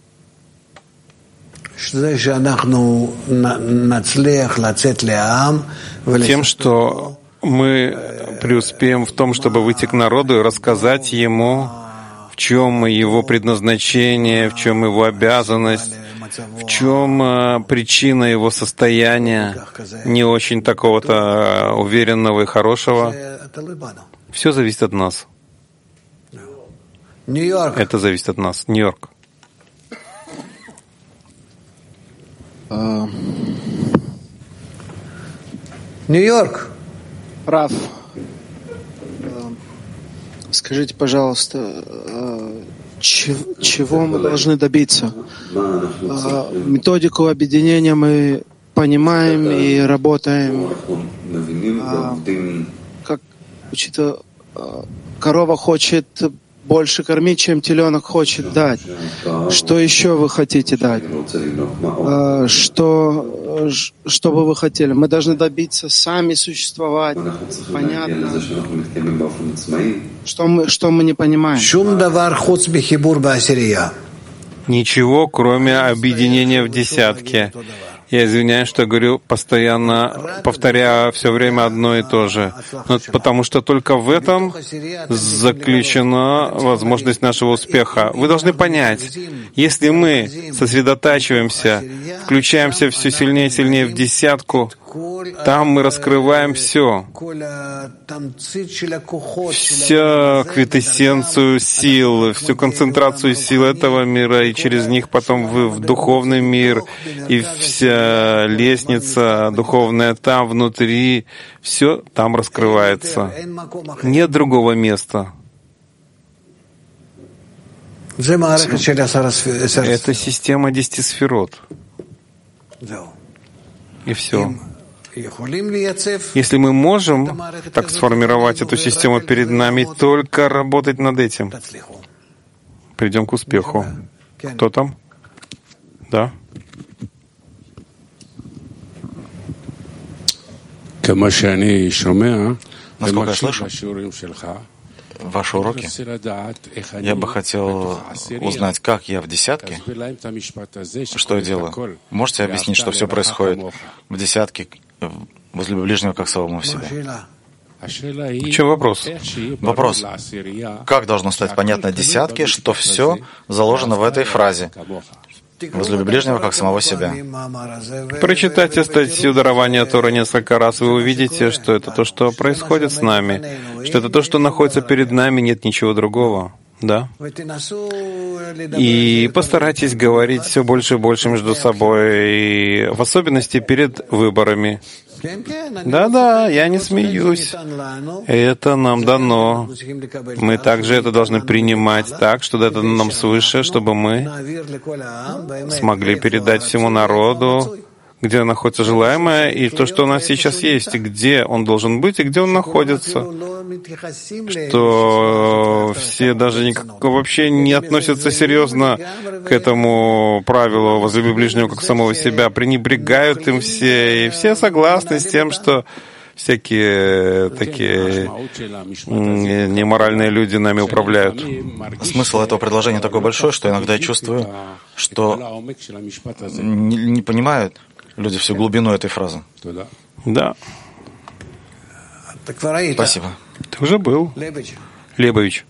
Тем, что мы преуспеем в том, чтобы выйти к народу и рассказать ему, в чем его предназначение, в чем его обязанность, в чем причина его состояния, не очень такого-то уверенного и хорошего. Все зависит от нас. Это зависит от нас. Нью-Йорк. Нью-Йорк. Рав, скажите, пожалуйста, чего мы должны добиться? Методику объединения мы понимаем и работаем. Как учитывая, корова хочет больше кормить, чем теленок хочет дать. Что еще вы хотите дать? Что бы вы хотели? Мы должны добиться сами существовать. Понятно. Что мы не понимаем? Ничего, кроме объединения в десятке. Я извиняюсь, что говорю постоянно, повторяю все время одно и то же. Но потому что только в этом заключена возможность нашего успеха. Вы должны понять, если мы сосредотачиваемся, включаемся все сильнее и сильнее в десятку, там мы раскрываем все. Всю квинтэссенцию сил, всю концентрацию сил этого мира, и через них потом в духовный мир, и вся лестница духовная там, внутри, все там раскрывается. Нет другого места. Это система 10 сферот. И все. Если мы можем так сформировать эту систему перед нами, только работать над этим, придем к успеху. Кто там? Да? Насколько я слышу ваши уроки, я бы хотел узнать, как я в десятке, что я делаю. Можете объяснить, что все происходит в десятке, возле ближнего, как самому себе? В чем вопрос? Вопрос. Как должно стать понятно десятке, что все заложено в этой фразе? Возлюби ближнего, как самого себя. Прочитайте статью дарования Торы несколько раз, вы увидите, что это то, что происходит с нами, что это то, что находится перед нами, нет ничего другого. Да? И постарайтесь говорить все больше и больше между собой, и в особенности перед выборами. Да, я не смеюсь. Это нам дано. Мы также это должны принимать так, что это нам свыше, чтобы мы смогли передать всему народу, где находится желаемое, и то, что у нас сейчас есть, и где он должен быть, и где он находится. Что все даже вообще не относятся серьезно к этому правилу «возлюби ближнего как самого себя», пренебрегают им все, и все согласны с тем, что всякие такие неморальные люди нами управляют. Смысл этого предложения такой большой, что иногда я чувствую, что не понимают люди всю глубину этой фразы. Да. Спасибо. Ты уже был, Лебович.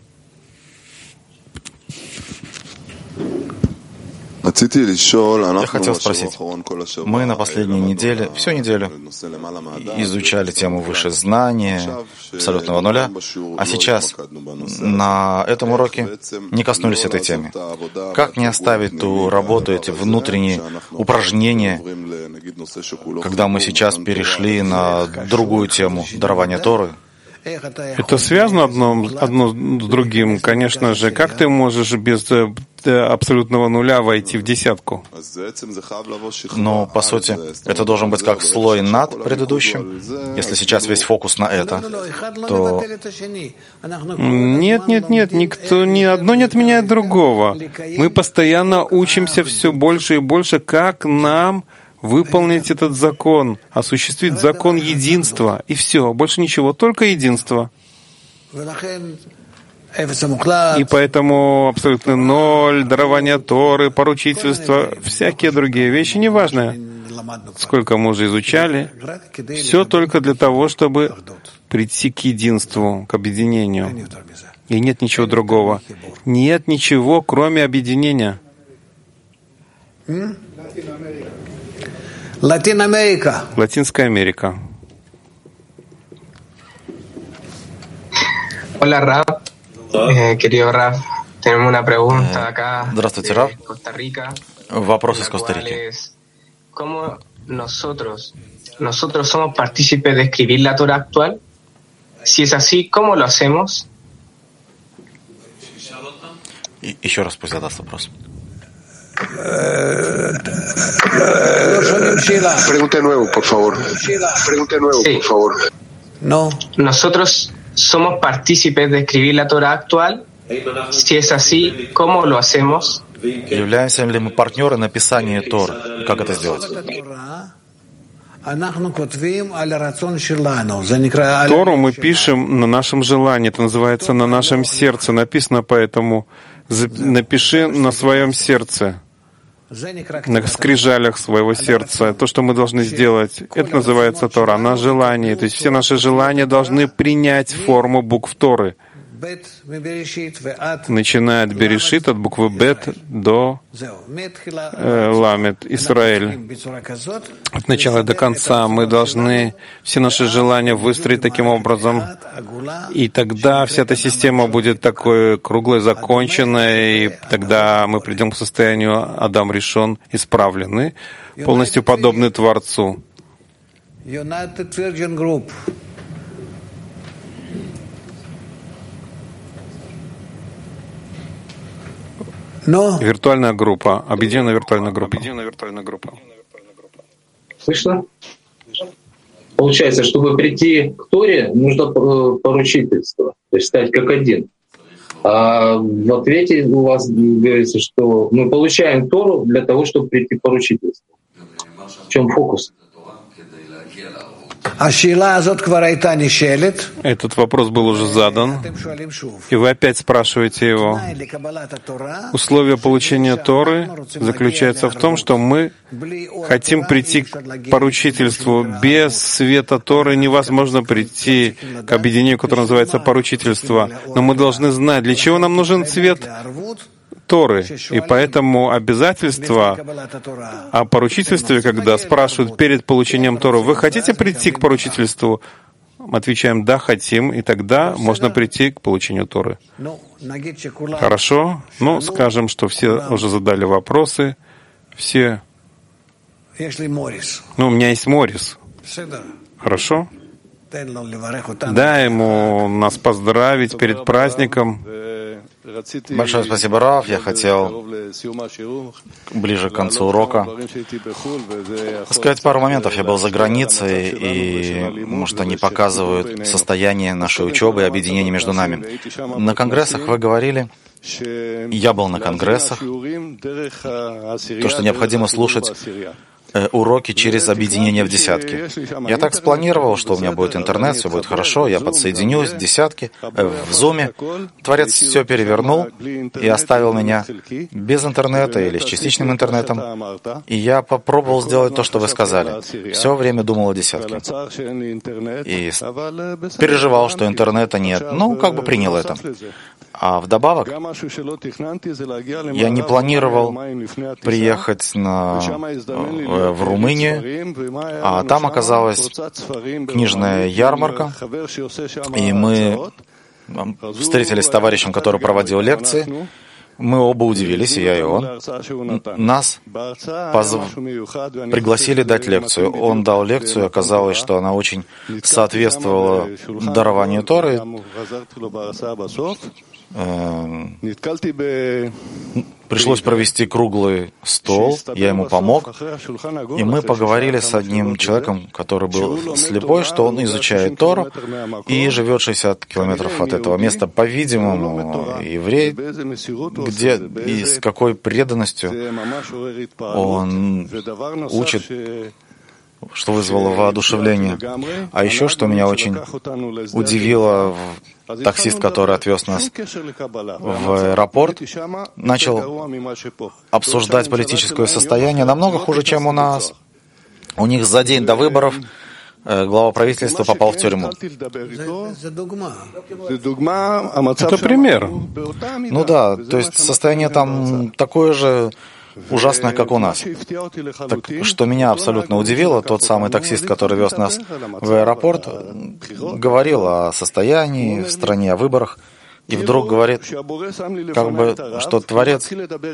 Я хотел спросить. Мы на последней неделе, всю неделю, изучали тему выше знания, абсолютного нуля, а сейчас на этом уроке не коснулись этой темы. Как не оставить ту работу, эти внутренние упражнения, когда мы сейчас перешли на другую тему дарования Торы? Это связано одно с другим. Конечно же, как ты можешь без абсолютного нуля войти в десятку? Но, по сути, это должен быть как слой над предыдущим. Если сейчас весь фокус на это, то... Нет, никто, ни одно не отменяет другого. Мы постоянно учимся все больше и больше, как нам выполнить этот закон, осуществить закон единства. И все, больше ничего, только единство. И поэтому абсолютно ноль, дарование Торы, поручительство, всякие другие вещи, неважно, сколько мы уже изучали, все только для того, чтобы прийти к единству, к объединению. И нет ничего другого. Нет ничего, кроме объединения. Латинская Америка. Hola, Raf. Querido Raf, tenemos una pregunta acá. Здравствуйте, Рав. Costa-Rica. Вопрос из Коста-Рики. ¿Cómo nosotros somos partícipes de escribir la Torah actual? Si es así, ¿cómo lo hacemos? Еще раз пусть задаст вопрос. Pregunte nuevo, por favor. No. Nosotros somos partícipes de escribir la Torah actual. Si es así, ¿cómo lo hacemos? Являемся ли мы партнеры написания Торы? Как это сделать? Тору мы пишем на нашем желании, это называется на нашем сердце. Написано поэтому напиши на своем сердце, на скрижалях своего сердца. То, что мы должны сделать, это называется Тора, на желание. То есть все наши желания должны принять форму букв Торы. Начиная от Берешит, от буквы Бет до Ламет, Исраэль. От начала до конца мы должны все наши желания выстроить таким образом, и тогда вся эта система будет такой круглой, законченной, и тогда мы придем к состоянию Адам Ришон исправленный, полностью подобный Творцу. Виртуальная группа, объединенная виртуальная группа. Слышно? Получается, чтобы прийти к Торе, нужно поручительство, то есть стать как один. А в ответе у вас говорится, что мы получаем Тору для того, чтобы прийти к поручительству. В чем фокус? Этот вопрос был уже задан, и вы опять спрашиваете его. Условие получения Торы заключается в том, что мы хотим прийти к поручительству. Без света Торы невозможно прийти к объединению, которое называется поручительство. Но мы должны знать, для чего нам нужен цвет Торы. И поэтому обязательство о поручительстве, когда спрашивают перед получением Торы, вы хотите прийти к поручительству? Мы отвечаем, да, хотим, и тогда можно прийти к получению Торы. Хорошо? Ну, скажем, что все уже задали вопросы. Все. Ну, у меня есть Морис. Хорошо? Дай ему нас поздравить перед праздником. Большое спасибо, Рав. Я хотел ближе к концу урока сказать пару моментов. Я был за границей, и, может, они показывают состояние нашей учебы и объединения между нами. На конгрессах вы говорили, я был на конгрессах, то, что необходимо слушать уроки через объединение в десятки. Я так спланировал, что у меня будет интернет, все будет хорошо, я подсоединюсь в десятки, в зуме. Творец все перевернул и оставил меня без интернета или с частичным интернетом. И я попробовал сделать то, что вы сказали. Все время думал о десятке. И переживал, что интернета нет. Ну, как бы принял это. А вдобавок, я не планировал приехать в Румынию, а там оказалась книжная ярмарка, и мы встретились с товарищем, который проводил лекции. Мы оба удивились, и я, и он. Нас пригласили дать лекцию. Он дал лекцию, оказалось, что она очень соответствовала дарованию Торы. Пришлось провести круглый стол, я ему помог, и мы поговорили с одним человеком, который был слепой, что он изучает Тору и живет 60 километров от этого места. По-видимому, еврей, где и с какой преданностью он учит, что вызвало воодушевление. А еще, что меня очень удивило, таксист, который отвез нас в аэропорт, начал обсуждать политическое состояние намного хуже, чем у нас. У них за день до выборов глава правительства попал в тюрьму. Это пример. Ну да, то есть состояние там такое же ужасное, как у нас. Так, что меня абсолютно удивило, тот самый таксист, который вез нас в аэропорт, говорил о состоянии в стране, о выборах, и вдруг говорит, как бы, что Творец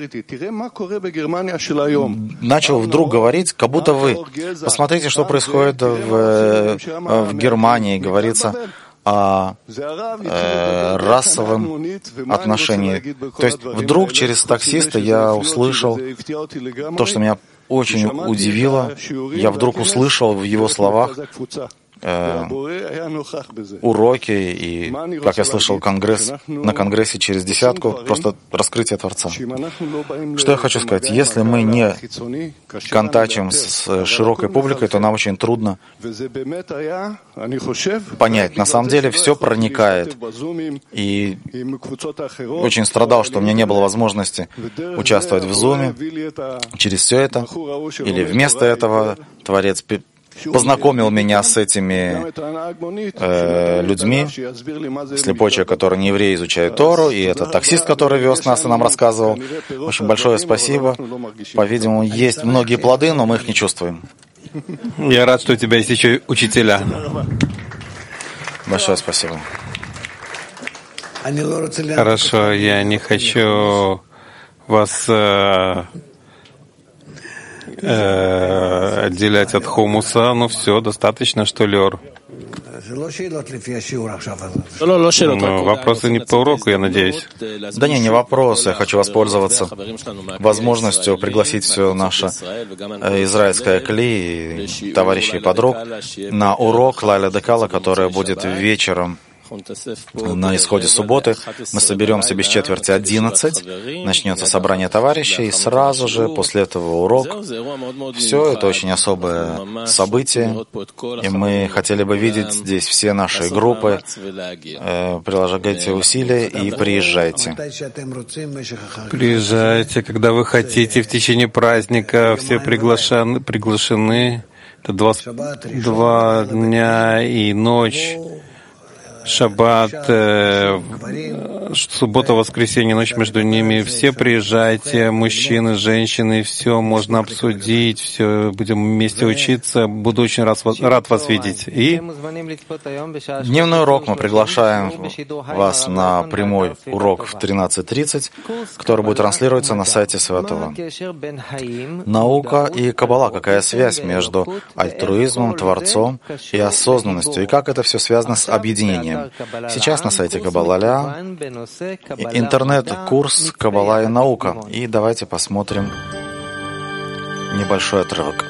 начал вдруг говорить, как будто вы. Посмотрите, что происходит в Германии, говорится о расовом отношении. То есть вдруг через таксиста я услышал то, что меня очень удивило. Я вдруг услышал в его словах уроки и, как я слышал, на конгрессе через десятку, просто раскрытие Творца. Что я хочу сказать? Если мы не контачим с широкой публикой, то нам очень трудно понять. На самом деле все проникает. И очень страдал, что у меня не было возможности участвовать в Зуме. Через все это, или вместо этого, Творец познакомил меня с этими людьми, слепой человек, который не еврей, изучает Тору, и этот таксист, который вез нас и нам рассказывал. В общем, большое спасибо. По-видимому, есть многие плоды, но мы их не чувствуем. Я рад, что у тебя есть еще учителя. Большое спасибо. Хорошо, я не хочу вас отделять от хумуса, но все, достаточно, что ли, Ор? Вопросы не по уроку, я надеюсь. Да не вопрос. Я хочу воспользоваться возможностью пригласить все наше израильское кли, товарищей и подруг, на урок Лайля Декала, который будет вечером На исходе субботы мы соберемся без четверти 11, начнется собрание товарищей, и сразу же после этого урок. Все это очень особое событие, и мы хотели бы видеть здесь все наши группы. Приложите усилия и приезжайте. Приезжайте, когда вы хотите, в течение праздника, все приглашены. Это два дня и ночь. Шаббат, суббота, воскресенье, ночь между ними. Все приезжайте, мужчины, женщины, все можно обсудить, все будем вместе учиться. Буду очень рад вас видеть. И дневной урок мы приглашаем вас на прямой урок в 13:30, который будет транслироваться на сайте Святого. Наука и Каббала. Какая связь между альтруизмом, Творцом и осознанностью? И как это все связано с объединением? Сейчас на сайте Каббала интернет-курс «Каббала и наука». И давайте посмотрим небольшой отрывок.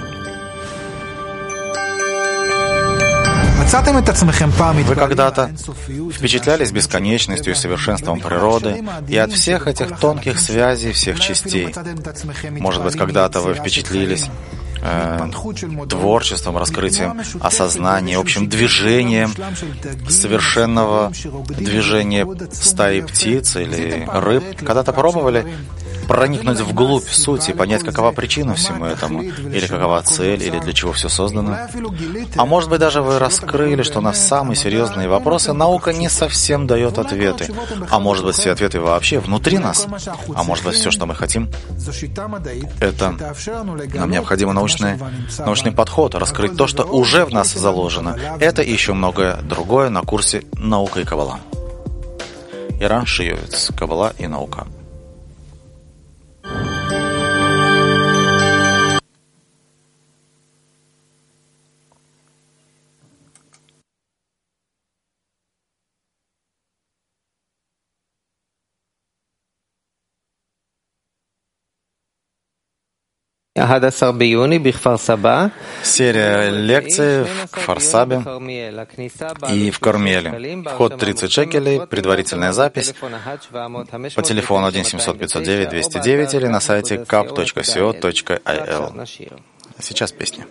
Вы когда-то впечатлялись бесконечностью и совершенством природы и от всех этих тонких связей всех частей. Может быть, когда-то вы впечатлились творчеством, раскрытием осознания, общим движением совершенного движения стаи птиц или рыб. Когда-то пробовали проникнуть вглубь сути, понять, какова причина всему этому, или какова цель, или для чего все создано. А может быть, даже вы раскрыли, что на самые серьезные вопросы наука не совсем дает ответы. А может быть, все ответы вообще внутри нас. А может быть, все, что мы хотим, это нам необходим научный подход, раскрыть то, что уже в нас заложено. Это и еще многое другое на курсе «Наука и Каббала». Иран Шиевец, Каббала и наука. Серия лекций в Кфар-Сабе и в Кармеле. Вход 30 шекелей, предварительная запись по телефону 1-700-509-209 или на сайте kap.co.il. Сейчас песня.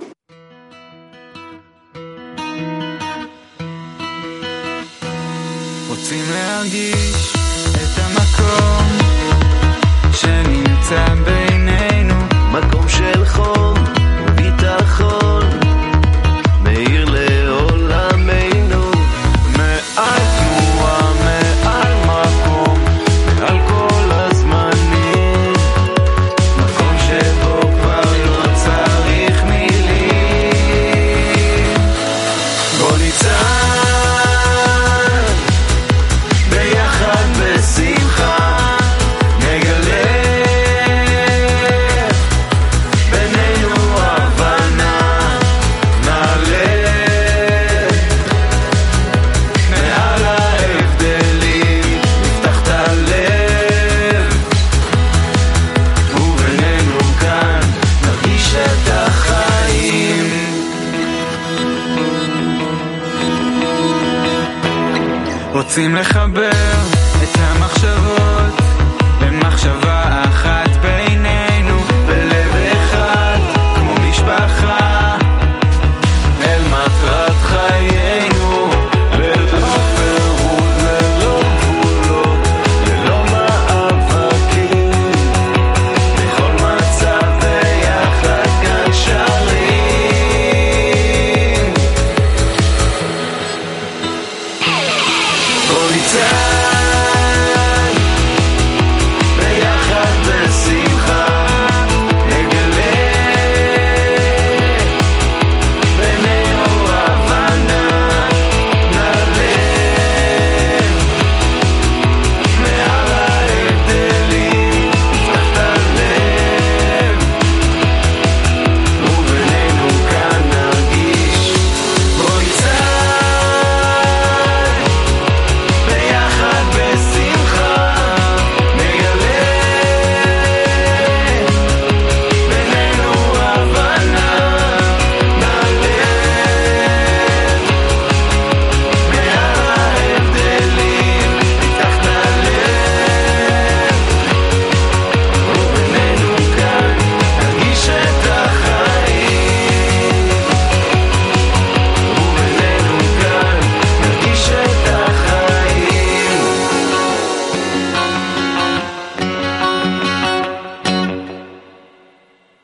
מקום של חום וביטחון מאיר לעולמנו מעל תנועה, מעל מקום, מעל כל הזמנים מקום שבו כבר לא צריך מילים בוא ניצן ביחד בשמחה רוצים לך